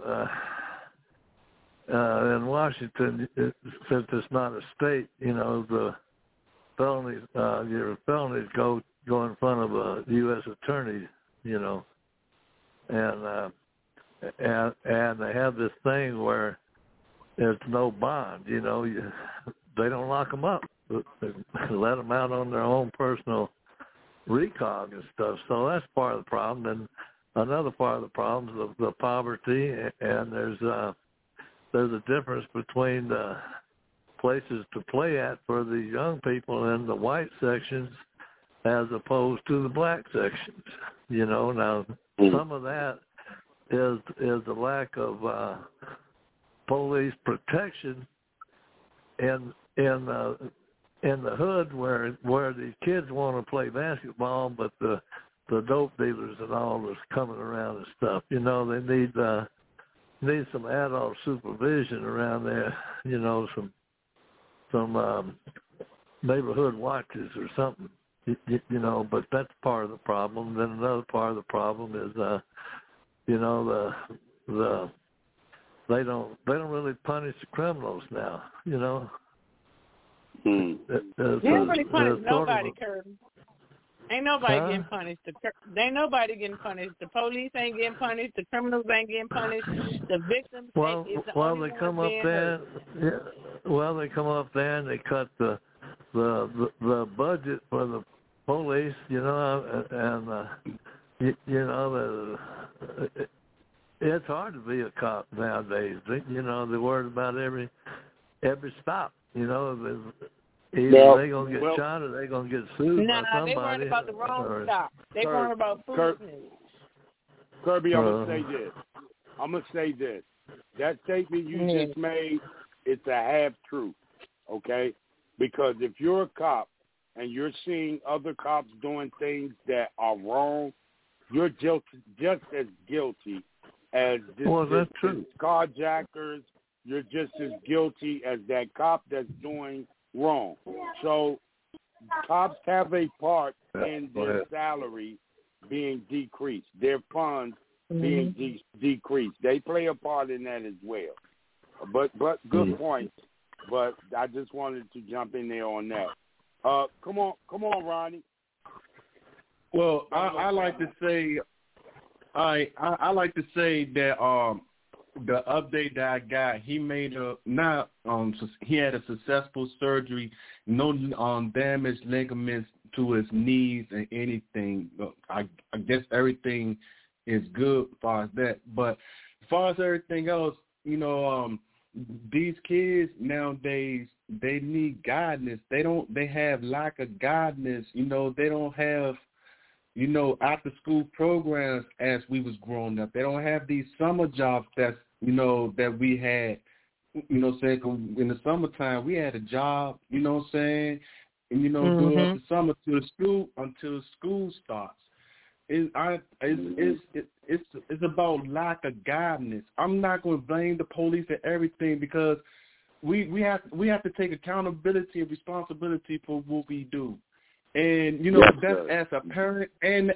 in Washington, since it's not a state, you know, the felonies, your felonies go in front of a U.S. attorney, you know, and they have this thing where there's no bond, you know, they don't lock them up, they let them out on their own personal recog and stuff. So that's part of the problem. And another part of the problem is the poverty, and there's a difference between the places to play at for the young people in the white sections as opposed to the black sections. You know, now some of that is the lack of police protection in in the hood where these kids want to play basketball, but the dope dealers and all that's coming around and stuff. They need some adult supervision around there. Some neighborhood watches or something. But that's part of the problem. Then another part of the problem is, they don't really punish the criminals now. They don't really punish nobody, Kirby. Ain't nobody getting punished. Ain't nobody getting punished. The police ain't getting punished. The criminals ain't getting punished. The victims. They come up there. Yeah, they come up there and they cut the budget for the police. It's hard to be a cop nowadays. They're worried about every stop. Either they're going to get shot or they're going to get sued by somebody. They worried about the wrong stop. They worried about foolishness. Kirby, I'm going to say this. That statement you just made, it's a half-truth, okay? Because if you're a cop and you're seeing other cops doing things that are wrong, you're just as guilty as this carjackers. You're just as guilty as that cop that's doing wrong. So cops have a part in their salary being decreased, their funds being decreased. They play a part in that as well. But good point. But I just wanted to jump in there on that. Come on, Ronnie. Well, I like to say, I like to say that the update that I got, he made he had a successful surgery, no damaged ligaments to his knees and anything. I guess everything is good as far as that. But as far as everything else, these kids nowadays, they need guidance. They have lack of guidance. They don't have after school programs as we was growing up. They don't have these summer jobs that we had, saying in the summertime we had a job, and go up the summer until school starts. It's about lack of guidance. I'm not going to blame the police for everything because we have to take accountability and responsibility for what we do. And that's as a parent and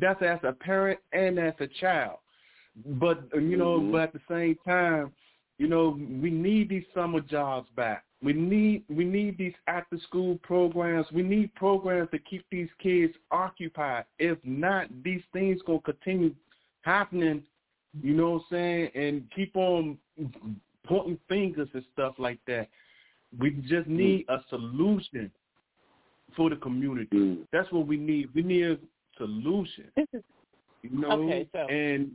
as a child. But but at the same time, we need these summer jobs back. We need these after school programs. We need programs to keep these kids occupied. If not, these things gonna continue happening, and keep on pointing fingers and stuff like that. We just need a solution for the community. That's what we need. We need a solution. Okay, so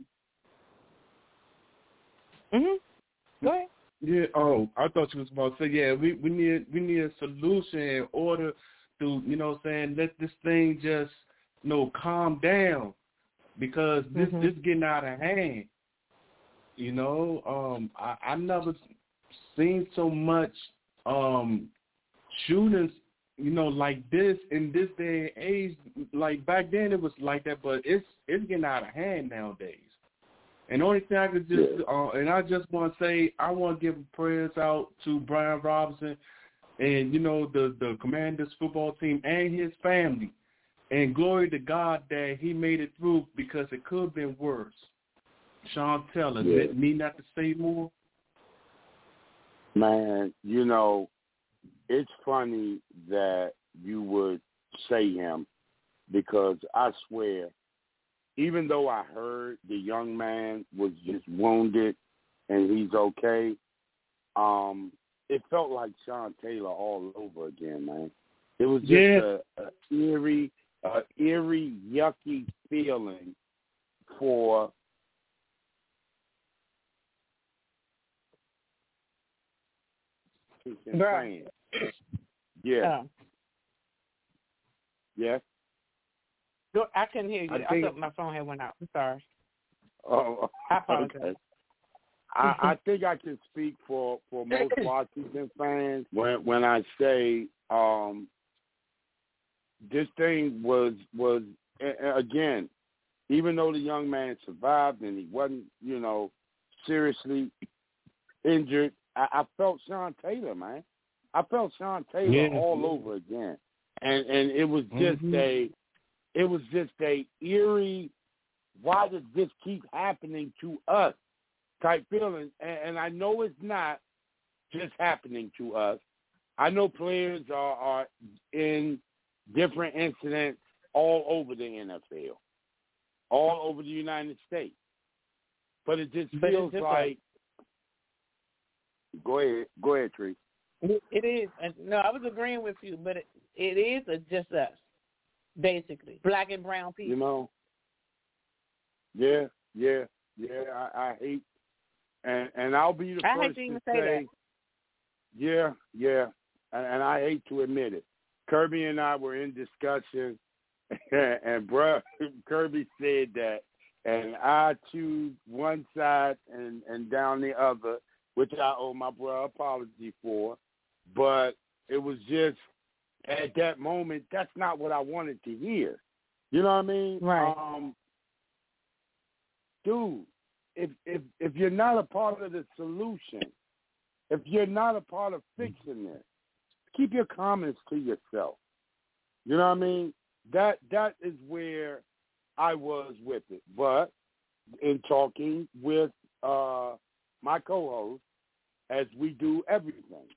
go ahead. Yeah. Oh, I thought you was about to say, yeah. We need a solution in order to, let this thing just, calm down because this getting out of hand. I never seen so much shootings, like this in this day and age. Like back then it was like that, but it's getting out of hand nowadays. And the only thing I could just, and I just want to say, I want to give prayers out to Brian Robinson and, the Commanders football team and his family. And glory to God that he made it through because it could have been worse. Sean Taylor, me not to say more? Man, it's funny that you would say him because I swear, even though I heard the young man was just wounded and he's okay, it felt like Sean Taylor all over again, man. It was just a eerie, yucky feeling for right. Yeah. Yes? I couldn't hear you. I thought my phone had went out. I'm sorry. Oh, I apologize. Okay. I think I can speak for most Washington fans when I say this thing was again, even though the young man survived and he wasn't, seriously injured, I felt Sean Taylor, man. I felt Sean Taylor all over again, and it was just a eerie. Why does this keep happening to us? Type feeling, and I know it's not just happening to us. I know players are in different incidents all over the NFL, all over the United States. But it just feels like. Go ahead, Tree. It is. No, I was agreeing with you, but it is just us, basically, black and brown people. Yeah. I hate. And I'll be the first to say, yeah, and I hate to admit it. Kirby and I were in discussion, and Kirby said that, and I choose one side and down the other, which I owe my brother apology for, but it was just, at that moment, that's not what I wanted to hear. You know what I mean? Right. Dude. If you're not a part of the solution, if you're not a part of fixing this, keep your comments to yourself. You know what I mean? That is where I was with it. But in talking with my co-host, as we do everything,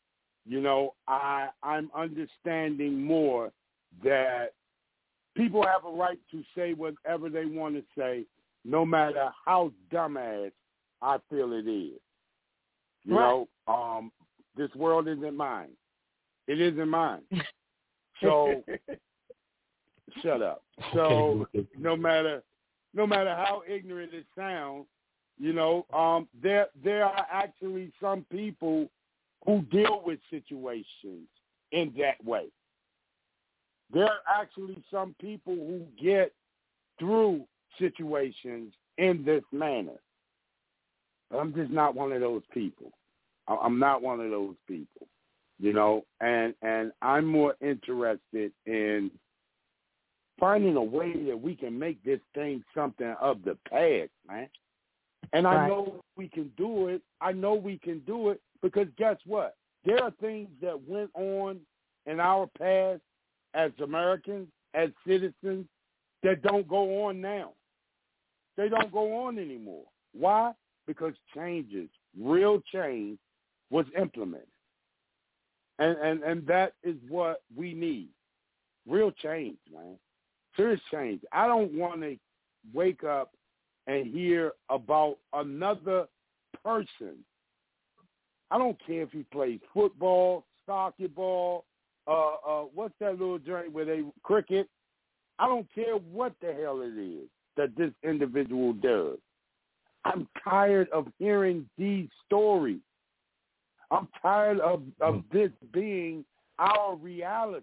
I'm understanding more that people have a right to say whatever they want to say, no matter how dumbass I feel it is. You know, this world isn't mine. It isn't mine. So, shut up. So, no matter how ignorant it sounds, there are actually some people who deal with situations in that way. There are actually some people who get through situations in this manner. I'm just not one of those people. I'm not one of those people, and I'm more interested in finding a way that we can make this thing something of the past, man. And I know we can do it. I know we can do it because guess what? There are things that went on in our past as Americans, as citizens, that don't go on now. They don't go on anymore. Why? Because real change was implemented. And that is what we need. Real change, man. Serious change. I don't want to wake up and hear about another person. I don't care if he plays football, soccer ball, what's that little joint where they cricket? I don't care what the hell it is that this individual does. I'm tired of hearing these stories. I'm tired of this being our reality.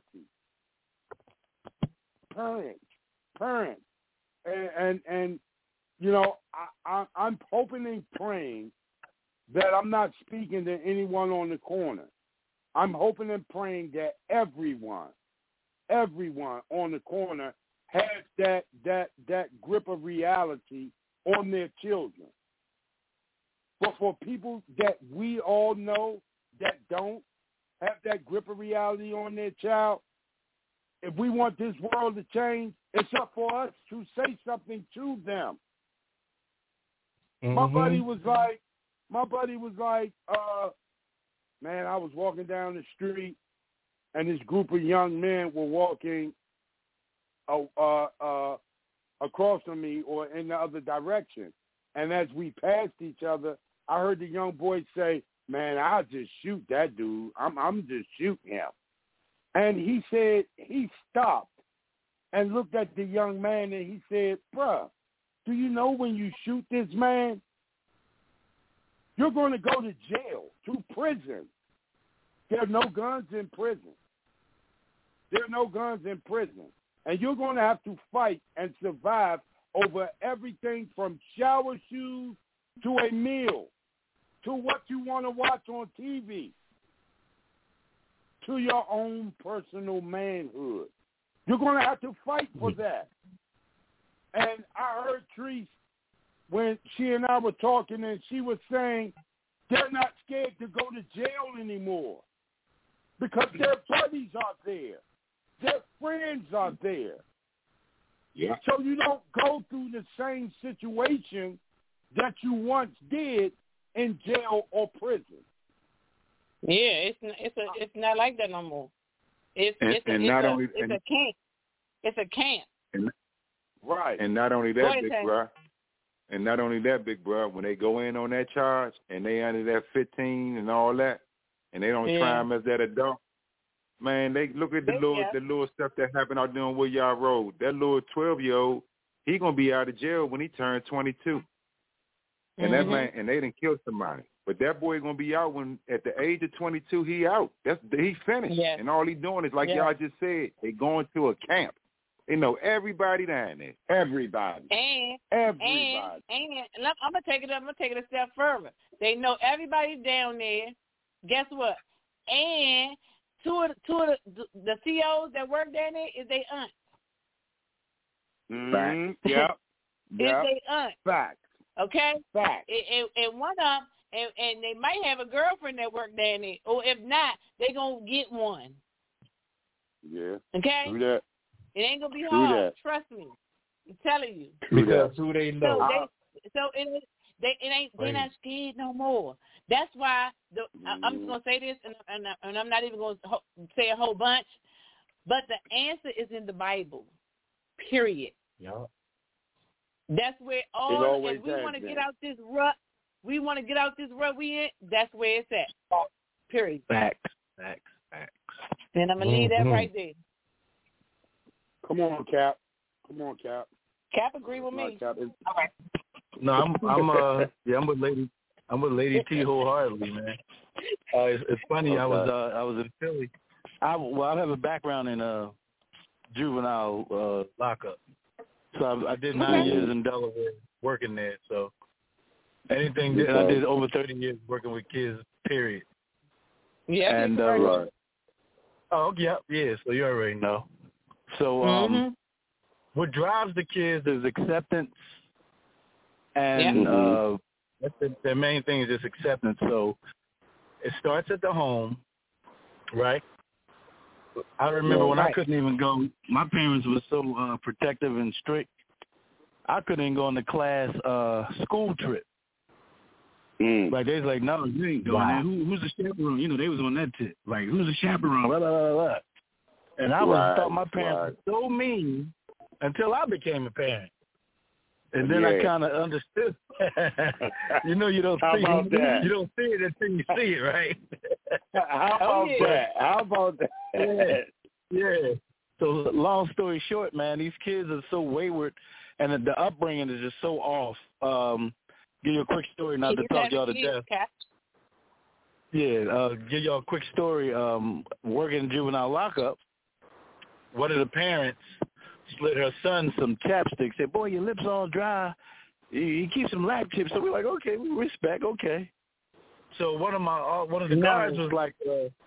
Parents. And I'm hoping and praying that I'm not speaking to anyone on the corner. I'm hoping and praying that everyone on the corner has that grip of reality on their children. But for people that we all know that don't have that grip of reality on their child, if we want this world to change, it's up for us to say something to them. Mm-hmm. My buddy was like, man, I was walking down the street and this group of young men were walking across from me or in the other direction. And as we passed each other, I heard the young boy say, man, I'll just shoot that dude. I'm just shooting him. And he said, he stopped and looked at the young man and he said, bruh, do you know when you shoot this man, you're going to go to jail, to prison. There are no guns in prison. And you're going to have to fight and survive over everything from shower shoes to a meal. to what you want to watch on TV, to your own personal manhood. You're going to have to fight for that. And I heard Treese when she and I were talking, and she was saying they're not scared to go to jail anymore because their buddies are there. Their friends are there. Yeah. So you don't go through the same situation that you once did in jail or prison. Yeah, it's not like that no more. It's a camp. It's a camp. Right. And not only that, big bro. When they go in on that charge and they under that 15 and all that, and they don't try them as that adult, man, they look at the little stuff that happened out there on Woodyard Road. That little 12-year-old, he gonna be out of jail when he turns 22. And that man, and they done killed somebody. But that boy gonna be out when at the age of 22 he out. He finished. Yeah. And all he doing is like y'all just said, they going to a camp. They know everybody down there. Everybody. And I'm gonna take it a step further. They know everybody down there. Guess what? And two of the COs that work down there is their aunt. Mm-hmm. Yep. Is their aunt. Fact. Okay? Fact. And one of them, and they might have a girlfriend that work down there. Or if not, they going to get one. Yeah. Okay? Do that. It ain't going to be hard. Trust me. I'm telling you. Because who they know. They're not scared no more. That's why I'm just going to say this, and I'm not even going to say a whole bunch, but the answer is in the Bible, period. Yeah. That's where if we want to get out this rut, we in, that's where it's at, period. Facts. And I'm going to leave that right there. Come on, Cap. Cap agree with me. Cap is... All right. No, I'm with Lady T wholeheartedly, man. It's funny. I was in Philly. I have a background in juvenile lockup, so I did 9 years in Delaware working there. So I did over 30 years working with kids. Period. Yeah. And right. Oh yeah. So you already know. So what drives the kids is acceptance. And their main thing is just acceptance. So it starts at the home, right? I remember when I couldn't even go, my parents were so protective and strict, I couldn't even go on the class school trip. Like, they was like, no, you ain't going there. Who's the chaperone? You know, they was on that tip. Like, who's the chaperone? Blah, blah, blah, blah. And I thought my parents were so mean until I became a parent. And then I kind of understood. You know, you don't see it until you see it, right? How about that? Yeah. So long story short, man, these kids are so wayward, and the upbringing is just so off. Give you a quick story, not to talk y'all to death. Yeah, give y'all a quick story. Working in juvenile lockup, one of the parents slid her son some chapstick. Said, "Boy, your lips all dry. He keeps some lac tips." So we're like, "Okay, we respect. Okay." So one of the guards was like,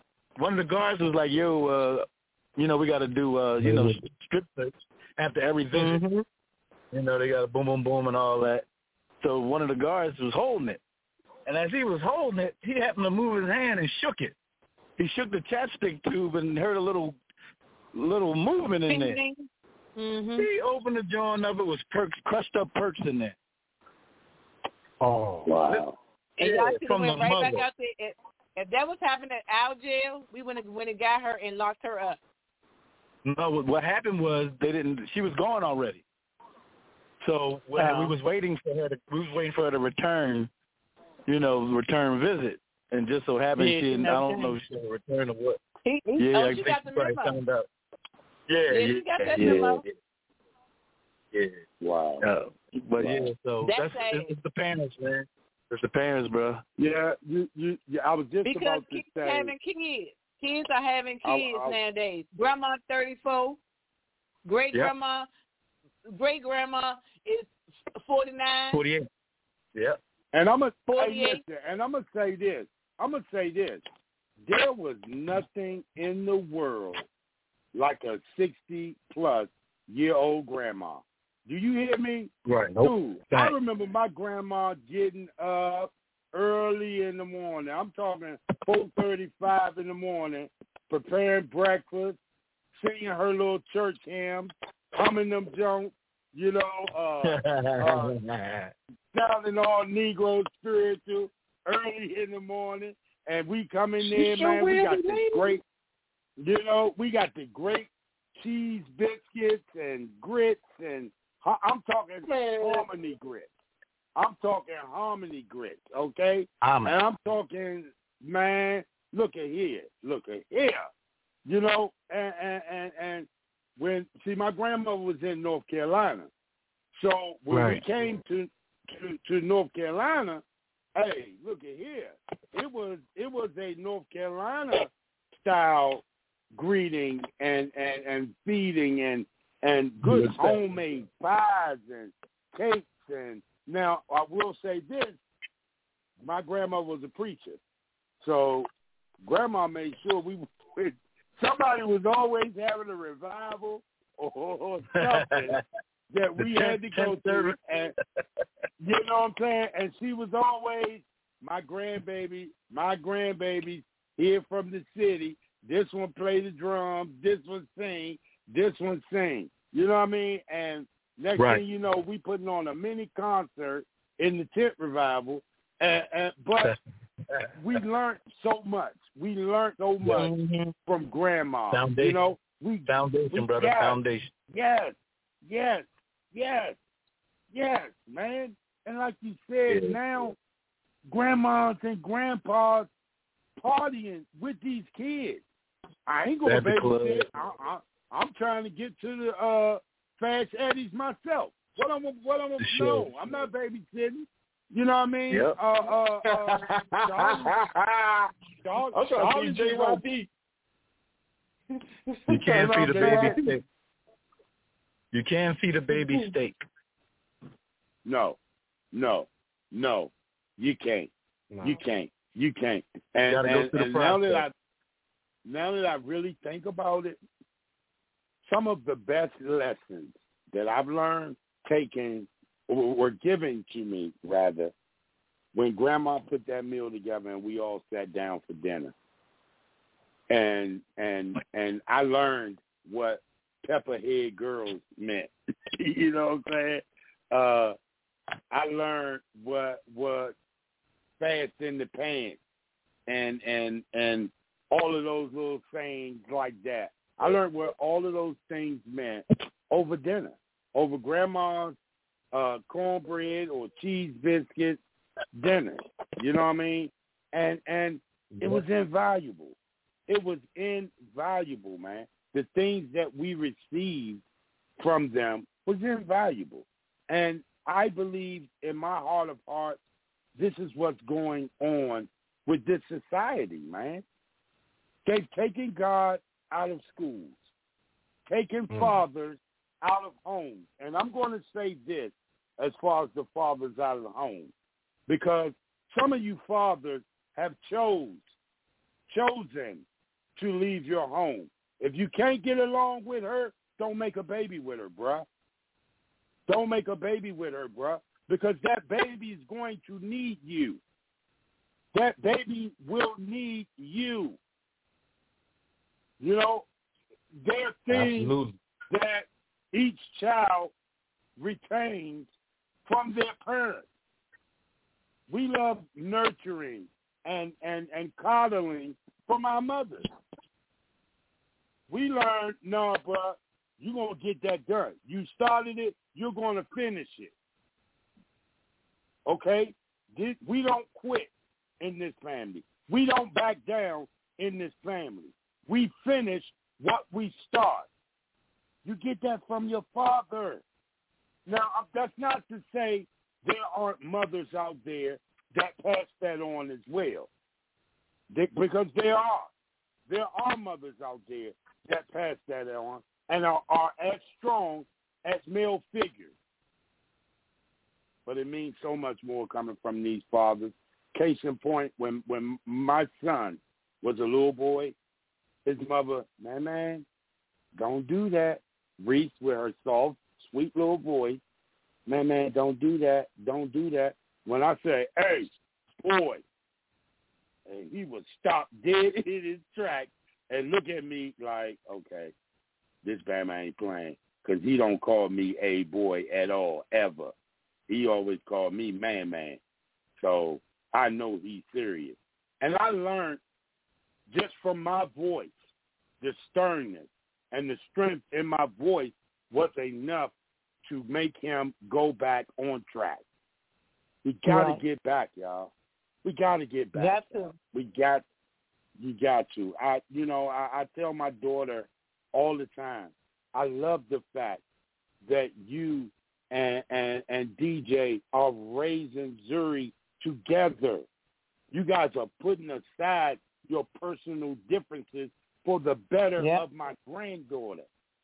"Yo, we got to do strip search after every visit. You know, they got to boom, boom, boom, and all that." So one of the guards was holding it, and as he was holding it, he happened to move his hand and shook it. He shook the chapstick tube and heard a little movement in there. He opened the joint up. It was crushed up perks in there. Oh, wow. And y'all should have went right back out there. If that was happening at our jail, we went and got her and locked her up. No, what happened was she was gone already. So we was waiting for her to return, return visit. And just so happened I don't know if she had a return or what. She got the memo. Found out. She got that memo. Yeah. Wow. But so it's the parents, man. It's the parents, bro. Yeah, I was just about to say. Because having kids. Kids are having kids nowadays. Grandma 34, great-grandma is 49. 48. Yeah. And I'm gonna say this. There was nothing in the world like a 60-plus-year-old grandma. Do you hear me? Right. Dude, I remember my grandma getting up early in the morning. I'm talking 4:35 in the morning, preparing breakfast, singing her little church hymn, humming them junk, sounding all Negro spiritual early in the morning. And we come in there, man, we got the great cheese biscuits and grits, and I'm talking harmony grits, okay? And I'm talking, man, look at here. And when, my grandmother was in North Carolina. So when we came to North Carolina, hey, look at here. It was a North Carolina style greeting and feeding and good homemade pies and cakes. And now I will say this, my grandma was a preacher. So grandma made sure somebody was always having a revival or something that we had to go through. And you know what I'm saying? And she was always my grandbabies here from the city. This one play the drums, this one sing, this one sing. You know what I mean? And next thing you know, we putting on a mini concert in the tent revival. But we learned so much. From grandma. Foundation. Foundation, brother. Foundation. Yes, man. And like you said, now grandmas and grandpas partying with these kids. I ain't gonna babysit. I'm trying to get to the Fast Eddies myself. What I'm gonna know? I'm not babysitting. You know what I mean? Yep. I'm trying to see JYP. You can't feed a baby steak. You can't feed a baby steak. No. You can't. No. You can't. And now that I really think about it, some of the best lessons that I've learned, were given to me, rather, when Grandma put that meal together and we all sat down for dinner. And I learned what Pepperhead Girls meant. You know what I'm saying? I learned what fast in the pants and all of those little sayings like that. I learned what all of those things meant over dinner, over Grandma's cornbread or cheese biscuits dinner. You know what I mean? And it was invaluable. It was invaluable, man. The things that we received from them was invaluable. And I believe in my heart of hearts, this is what's going on with this society, man. They've taken God out of schools, taken fathers out of homes. And I'm going to say this as far as the fathers out of the home, because some of you fathers have chosen to leave your home. If you can't get along with her, don't make a baby with her, bruh. Don't make a baby with her, bruh, because that baby is going to need you. That baby will need you. You know, there are things that each child retains from their parents. We love nurturing and coddling from our mothers. We learned, no, bro, you're going to get that done. You started it, you're going to finish it. Okay? We don't quit in this family. We don't back down in this family. We finish what we start. You get that from your father. Now, that's not to say there aren't mothers out there that pass that on as well. Because there are. There are mothers out there that pass that on and are as strong as male figures. but it means so much more coming from these fathers. Case in point, when my son was a little boy, his mother, man, don't do that. Reese, with her soft, sweet little voice, man, don't do that. Don't do that. When I say, hey, boy, and he would stop dead in his tracks and look at me like, okay, this Batman ain't playing, because he don't call me a boy at all, ever. He always called me man. So I know he's serious. And I learned just from my voice, the sternness and the strength in my voice was enough to make him go back on track. We got to get back, y'all. We got to get back. You got to. I tell my daughter all the time, I love the fact that you and DJ are raising Zuri together. You guys are putting aside your personal differences for the better of my granddaughter.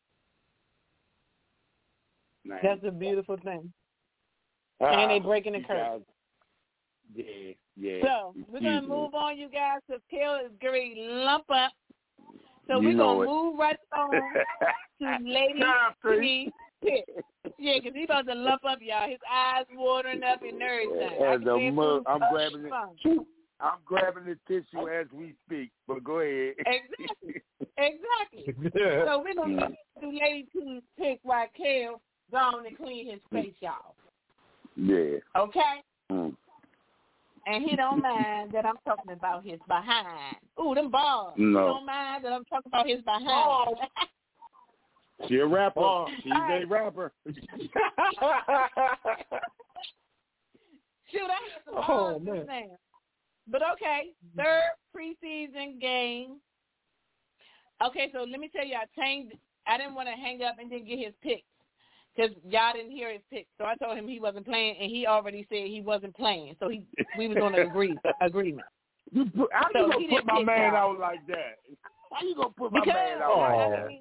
Man. That's a beautiful thing. And they breaking the curse. Yeah. So we're going to move on, you guys, because Kale is going to lump up. So we're going to move right on to Lady T. Yeah, because he's about to lump up, y'all. His eyes watering up and everything. I'm grabbing the tissue as we speak, but go ahead. Exactly. So we're going to do Lady T's pick while Kale gone and clean his face, y'all. Yeah. Okay? And he don't mind that I'm talking about his behind. Ooh, them balls. No. He don't mind that I'm talking about his behind. She a rapper. She's a rapper. Shoot, I had some balls just now. But okay, third preseason game. Okay, so let me tell you, I didn't want to hang up and then get his picks because y'all didn't hear his picks. So I told him he wasn't playing, and he already said he wasn't playing. So we was on an agreement. How you gonna put my man out like that? How you gonna put my man out like that?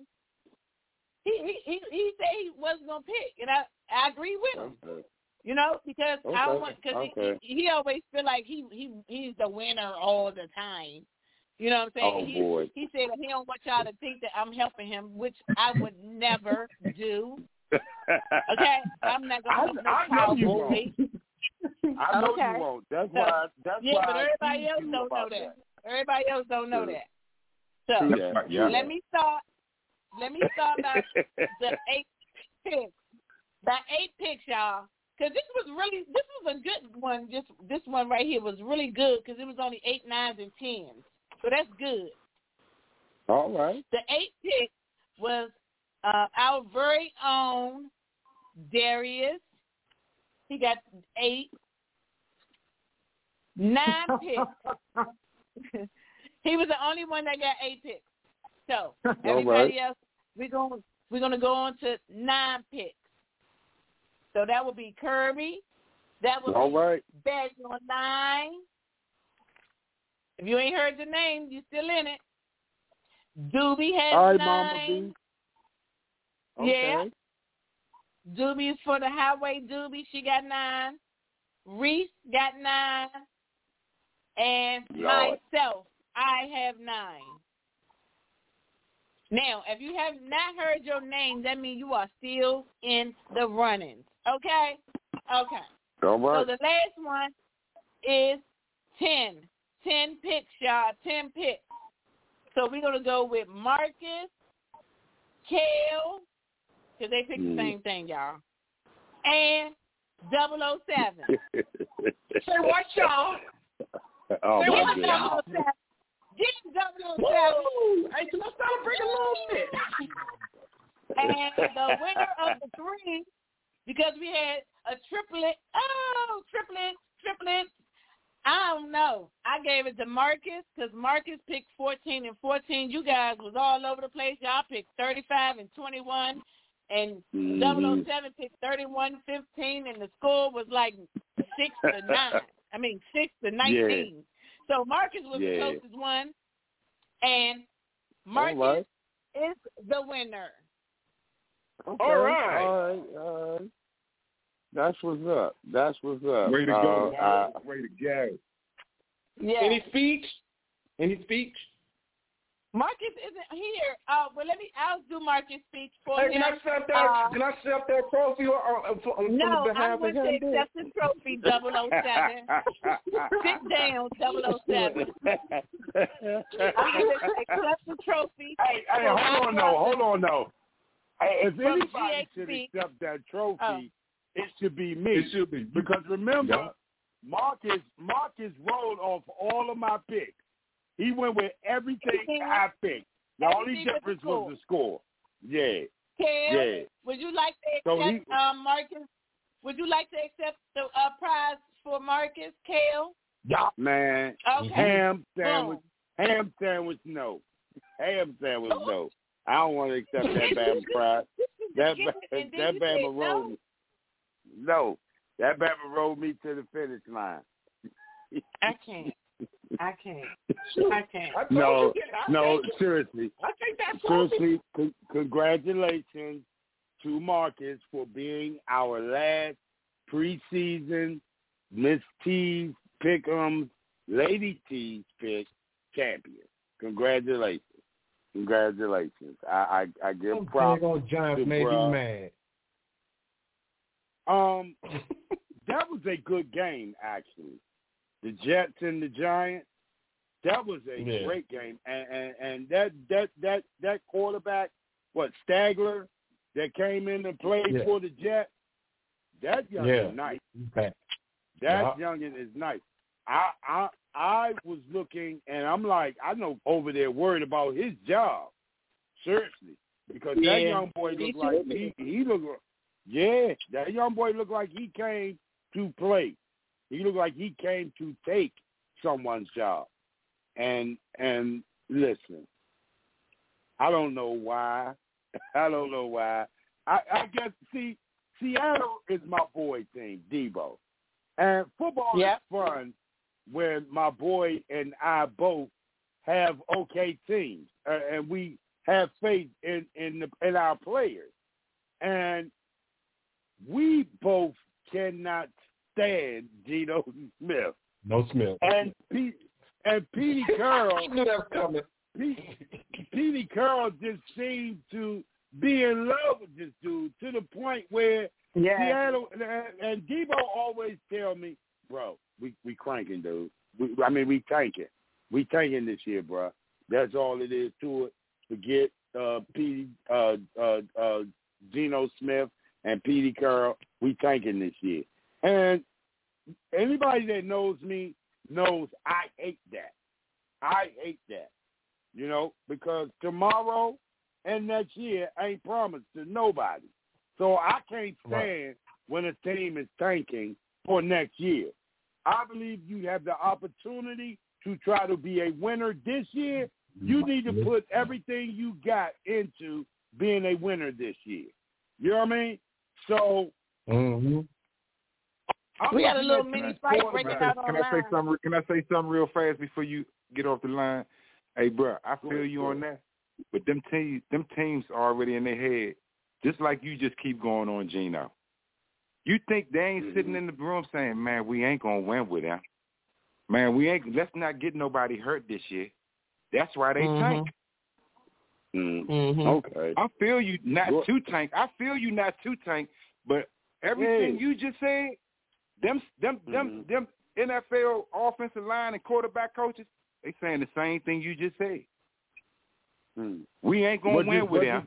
He said he wasn't gonna pick, and I agree with him. Okay. You know, because I don't want, because he always feel like he's the winner all the time. You know what I'm saying? He said he don't want y'all to think that I'm helping him, which I would never do. Okay, I'm not gonna help no cowboy. I know you won't. That's why. But everybody else don't know that. Everybody else don't know that. So let me start by the 8 picks. By 8 picks, y'all. Because this was a good one. This one right here was really good because it was only 8, 9s, and 10s. So that's good. All right. The 8 pick was our very own Darius. He got 8. 9 picks. He was the only one that got 8 picks. So everybody else, we're gonna go on to 9 picks. So that would be Kirby. That would be Badge on 9. If you ain't heard the name, you still in it. Doobie has 9. Mama B. Okay. Yeah. Doobie is for the highway Doobie. She got 9. Reese got 9. And myself, I have 9. Now, if you have not heard your name, that means you are still in the running. Okay? Okay. All right. So the last one is 10. 10 picks, y'all. 10 picks. So we're going to go with Marcus, Kale, because they picked the same thing, y'all, and 007. Say what, y'all? Oh, my God. Get 007. Woo! Hey, let's celebrate a little bit. And the winner of the 3, because we had a triplet. Oh, triplet. I don't know. I gave it to Marcus because Marcus picked 14 and 14. You guys was all over the place. Y'all picked 35 and 21. And 007 picked 31, 15. And the score was like 6 to 9. I mean, 6 to 19. Yeah. So Marcus was the closest one. And Marcus is the winner. Okay. All right. That's what's up. That's what's up. Way to go. Way to go. Yeah. Any speech? Marcus isn't here. I'll do Marcus' speech for Hey, him. can I accept that trophy on no, behalf I'm going to accept the trophy, 007. Sit down, 007. I'm going to accept the trophy. Hey, hold on, though. Hey, if anybody should accept that trophy, it should be me. It should be. Because remember, Marcus rolled off all of my picks. He went with everything I picked. The only difference was the score. Yeah. Kale, yeah. Would you like to accept Marcus? Would you like to accept the prize for Marcus, Kale? Yeah, man. Okay. Ham sandwich. Ham sandwich, no. Ham sandwich, no. I don't want to accept that Bama prize. That Bama rolled me. No. That Bama rolled me to the finish line. I can't. No, seriously. I take that seriously, congratulations to Marcus for being our last preseason Miss T's Pick'em Lady T's pick champion. Congratulations. I give props. Giants made you mad. That was a good game, actually. The Jets and the Giants. That was a great game, and that quarterback, Stagler, that came in and played for the Jets. That youngin is nice. Okay. That youngin is nice. I was looking, and I'm like, I know over there worried about his job. Seriously, because that young boy looked like he looked. Yeah, that young boy looked like he came to play. He looked like he came to take someone's job. And listen, I don't know why. I guess, Seattle is my boy team, Debo. And football is fun when my boy and I both have okay teams. And we have faith in our players. And we both cannot stand Geno Smith. No Smith. And Petey Curl. I knew that was coming. Petey Curl just seemed to be in love with this dude to the point where Seattle and Debo always tell me, bro, we cranking, dude. We tanking. We tanking this year, bro. That's all it is to it. Forget Geno Smith and Petey Curl. We tanking this year. And anybody that knows me knows I hate that. Because tomorrow and next year ain't promised to nobody. So I can't stand when a team is tanking for next year. I believe you have the opportunity to try to be a winner this year. You need to put everything you got into being a winner this year. You know what I mean? So we had a little mini fight breaking out online. Can I say something real fast before you get off the line? Hey, bro, I feel you on that. But them teams are already in their head, just like you just keep going on Geno. You think they ain't sitting in the room saying, man, we ain't going to win with them. Man, let's not get nobody hurt this year. That's why they tank. Okay. I feel you not too tank, but everything you just said, them NFL offensive line and quarterback coaches, they saying the same thing you just said. We ain't going to win with them.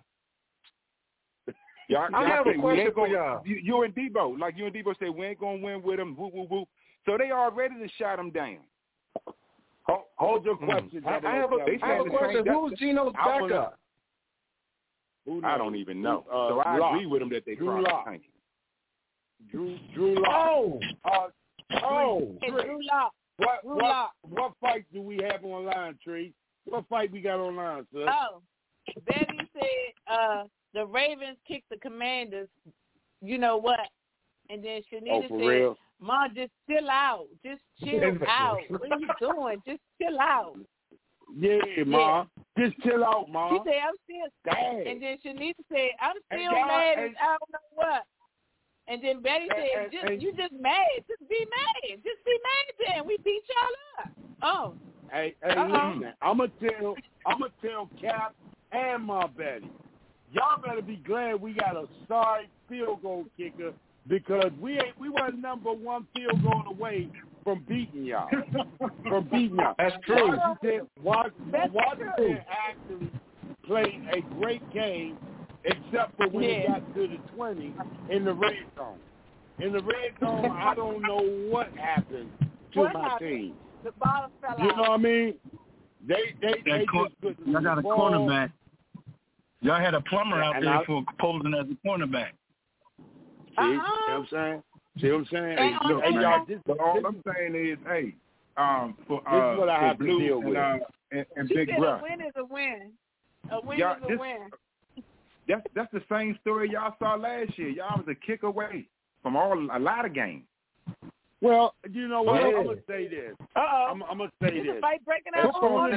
I have a question for y'all. You and Debo, like you and Debo said, we ain't going to win with them. Woo, woo, woo. So they are ready to shut them down. Hold your question. I have a question. Who's Geno's backup? I don't even know. So I agree with him that they Drew Lock. Drew Lock. Drew Lock. What fight do we have online, Tree? What fight we got online, sir? Oh, Betty said the Ravens kicked the Commanders. You know what? And then Shanita said, real? "Ma, just chill out. Just chill out. What are you doing? Just chill out." Yeah, Ma. Just chill out, Ma. She said, "I'm still." Dang. And then Shanita said, "I'm still mad as I don't know what." And then Betty said, you just mad. Just be mad. Just be mad then. We beat y'all up. Oh. Hey, listen. I'm gonna tell Cap and my Betty. Y'all better be glad we got a sorry field goal kicker because we wasn't number one field goal away from beating y'all. That's true. Washington actually played a great game except for when it got to the 20 in the red zone. In the red zone, I don't know what happened to my team. The ball fell out. You know what I mean? They y'all got a cornerback. Y'all had a plumber out there for posing as a cornerback. See what I'm saying? See what I'm saying? Hey, look, but all I'm saying is, hey, for this is what I have to Blue deal with. And Big Bruh. A win is a win. A win is a win. That's the same story y'all saw last year. Y'all was a kick away from a lot of games. Well, you know what? I'm gonna say this. I'm gonna say this. As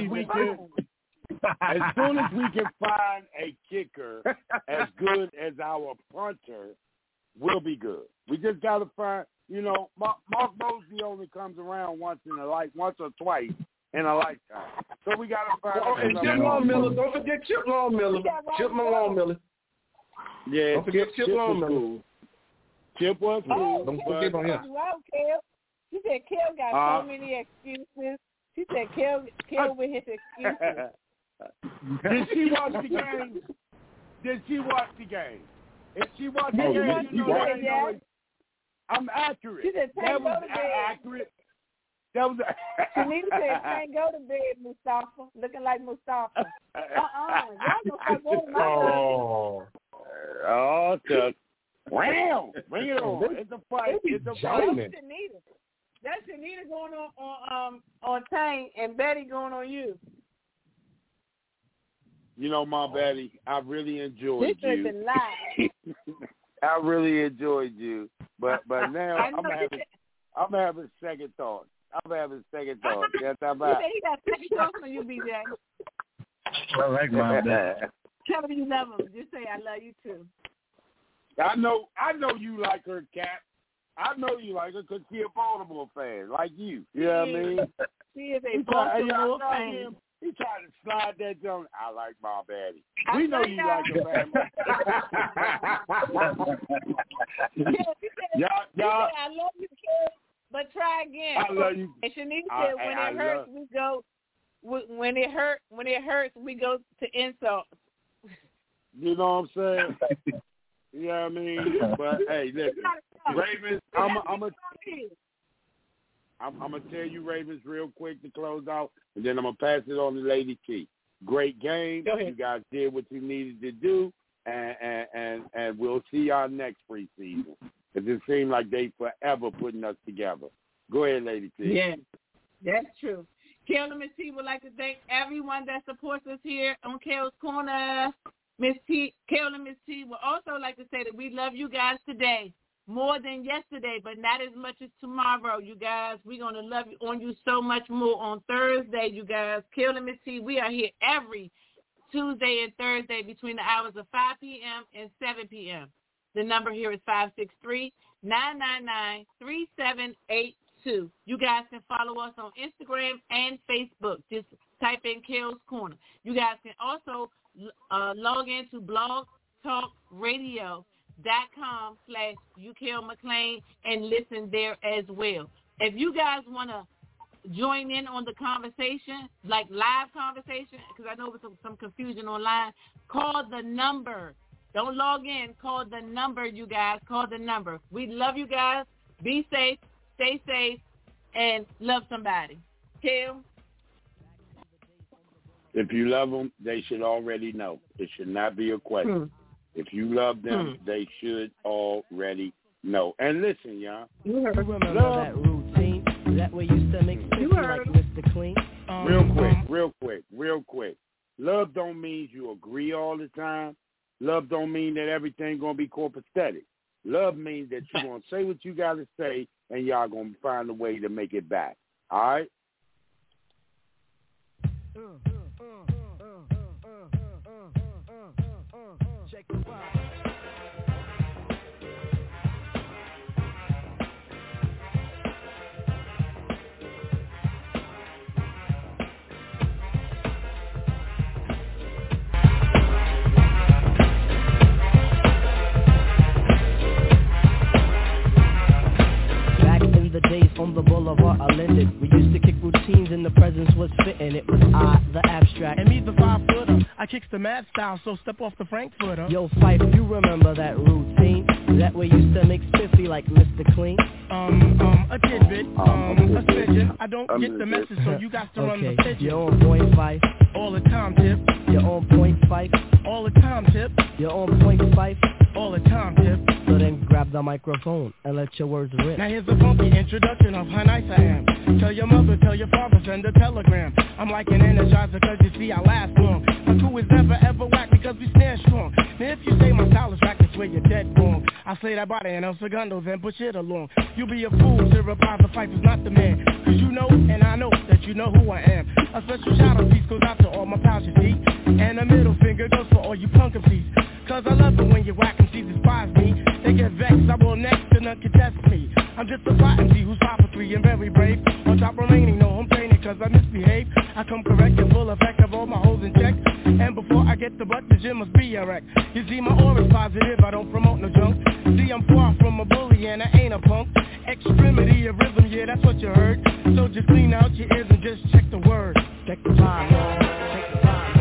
soon as we can find a kicker as good as our punter, we'll be good. We just got to find, Mark Mosley only comes around once or twice in a lifetime. So we got to find. And Chip Longmiller, don't forget Chip Longmiller. Chip Longmiller. Yeah, don't forget Chip Longmiller. Cool. Chip was cool. Don't forget on him. She said Kel got so many excuses. She said Kel with his excuses. Did she watch the game? If she watched the game, I'm accurate. She said, that was accurate. That was Shanita said, can't go to bed, Mustafa. Looking like Mustafa. Y'all gonna start going to my Chuck. Wow. Bring it on. It's a fight. That's Shanita going on Tang and Betty going on you. My Betty, I really enjoyed you. This is a lie. I really enjoyed you, but now I'm having second thoughts. Yes, I'm out. He got second thoughts on you, BJ. I like my Betty. Tell him you love him. Just say I love you too. I know you like her, Cap. I know you like her because she's a Baltimore fan, like you. You know what I mean? She is a Baltimore fan. He tried to slide that joint. I like my Betty. We know you like her, man. Y'all, I love you, kid, but try again. I love you. And Shanika said, when it hurts, we go. When it hurts, we go to insults. You know what I'm saying? You know what I mean? But hey, listen, Ravens. I'm gonna tell you Ravens real quick to close out, and then I'm gonna pass it on to Lady T. Great game. You guys did what you needed to do, and we'll see y'all next preseason. Because it seemed like they forever putting us together. Go ahead, Lady T. Yeah, that's true. Kel and Miss T would like to thank everyone that supports us here on Kel's Corner. Kel and Miss T would also like to say that we love you guys today more than yesterday, but not as much as tomorrow, you guys. We're going to love you on you so much more on Thursday, you guys. Kel and Miss T, we are here every Tuesday and Thursday between the hours of 5 p.m. and 7 p.m. The number here is 563-999-3782. You guys can follow us on Instagram and Facebook. Just type in Kel's Corner. You guys can also log into blogtalkradio.com/UKMcLean and listen there as well. If you guys want to join in on the conversation, like live conversation, because I know there's some confusion online, call the number. Don't log in. Call the number, you guys. Call the number. We love you guys. Be safe. Stay safe. And love somebody. Kel? If you love them, they should already know. It should not be a question. If you love them, they should already know. And listen, y'all. You remember that routine? That way you still make sense like Mr. Clean. Real quick. Love don't mean you agree all the time. Love don't mean that everything going to be copacetic. Love means that you're going to say what you got to say, and y'all going to find a way to make it back. All right? the abstract. And me the 5-footer. I kicks the mad style, so step off the Frankfurter. Yo, Fife, you remember that routine? That way used to make spiffy like Mr. Clean? A tidbit, a smidgen. I don't get the message, so you got to run the pigeon. You're on point, Fife. All the time, Tip. You're on point, Fife. All the time, Tip. You're on point, Fife. All the time, Tip. So then grab the microphone and let your words rip. Now here's a funky introduction of how nice I am. Tell your mother, tell your father, send a telegram. I'm like an energizer cause you see I last long. My crew is never ever whack because we stand strong. Now if you say my style is whack, I swear you're dead wrong. I slay that body and El Segundo then push it along. You be a fool to reply the Fife is not the man. Cause you know and I know that you know who I am. A special shout out piece goes out to all my pals you see. And a middle finger goes for all you punk MCs. Cause I love it when you whack MCs despise me. They get vexed, I will next and none contest me. I'm just a fly MC who's 5 for 3 and very brave. On top remaining, no home training cause I misbehave. I come correct and full effect of all my holes in check. And before I get the butt, the gym must be a wreck. You see my aura's positive, I don't promote no junk. See I'm far from a bully and I ain't a punk. Extremity of rhythm, yeah that's what you heard. So just clean out your ears and just check the word. Check the time, man. Check the time.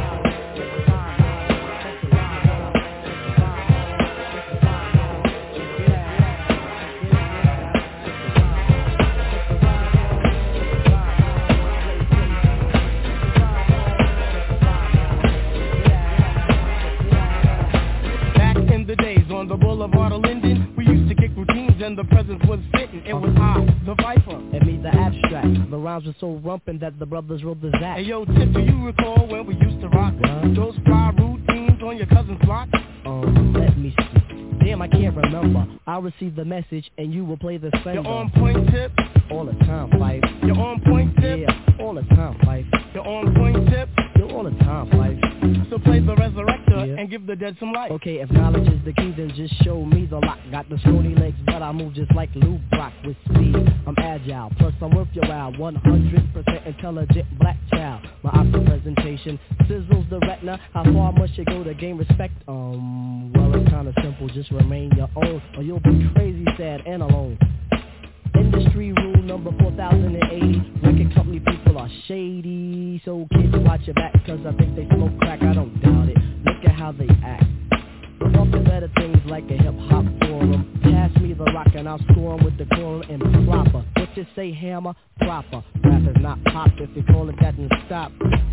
On the boulevard of Linden, we used to kick routines and the presence was fitting. It was I, the Viper. And me, the abstract. The rhymes were so rumpin' that the brothers wrote the Zach. Hey yo, Tip, do you recall when we used to rock those fly routines on your cousin's block? Let me see. Damn, I can't remember. I'll receive the message and you will play the sender. You're on point, Tip. All the time, Fife. You're on point, Tip. Yeah, all the time, Fife. You're on point, Tip. You're all the time, Fife. So play the resurrector and give the dead some life. Okay, if knowledge is the key, then just show me the lock. Got the scrawny legs, but I move just like Lou Brock with speed. I'm agile, plus I'm worth your while. 100% intelligent black child. My option presentation sizzles the retina. How far must you go to gain respect? Well, it's kinda simple. Just remain your own, or you'll be crazy, sad, and alone. Industry rule number 4080. Record company people are shady. So kids watch your back cause I think they smoke crack. I don't doubt it. Look at how they act. But off the better things like a hip hop forum. Pass me the rock and I'll score 'em with the quorum and proper. What you say, hammer? Proper. Rap is not pop. If you call it that, then stop.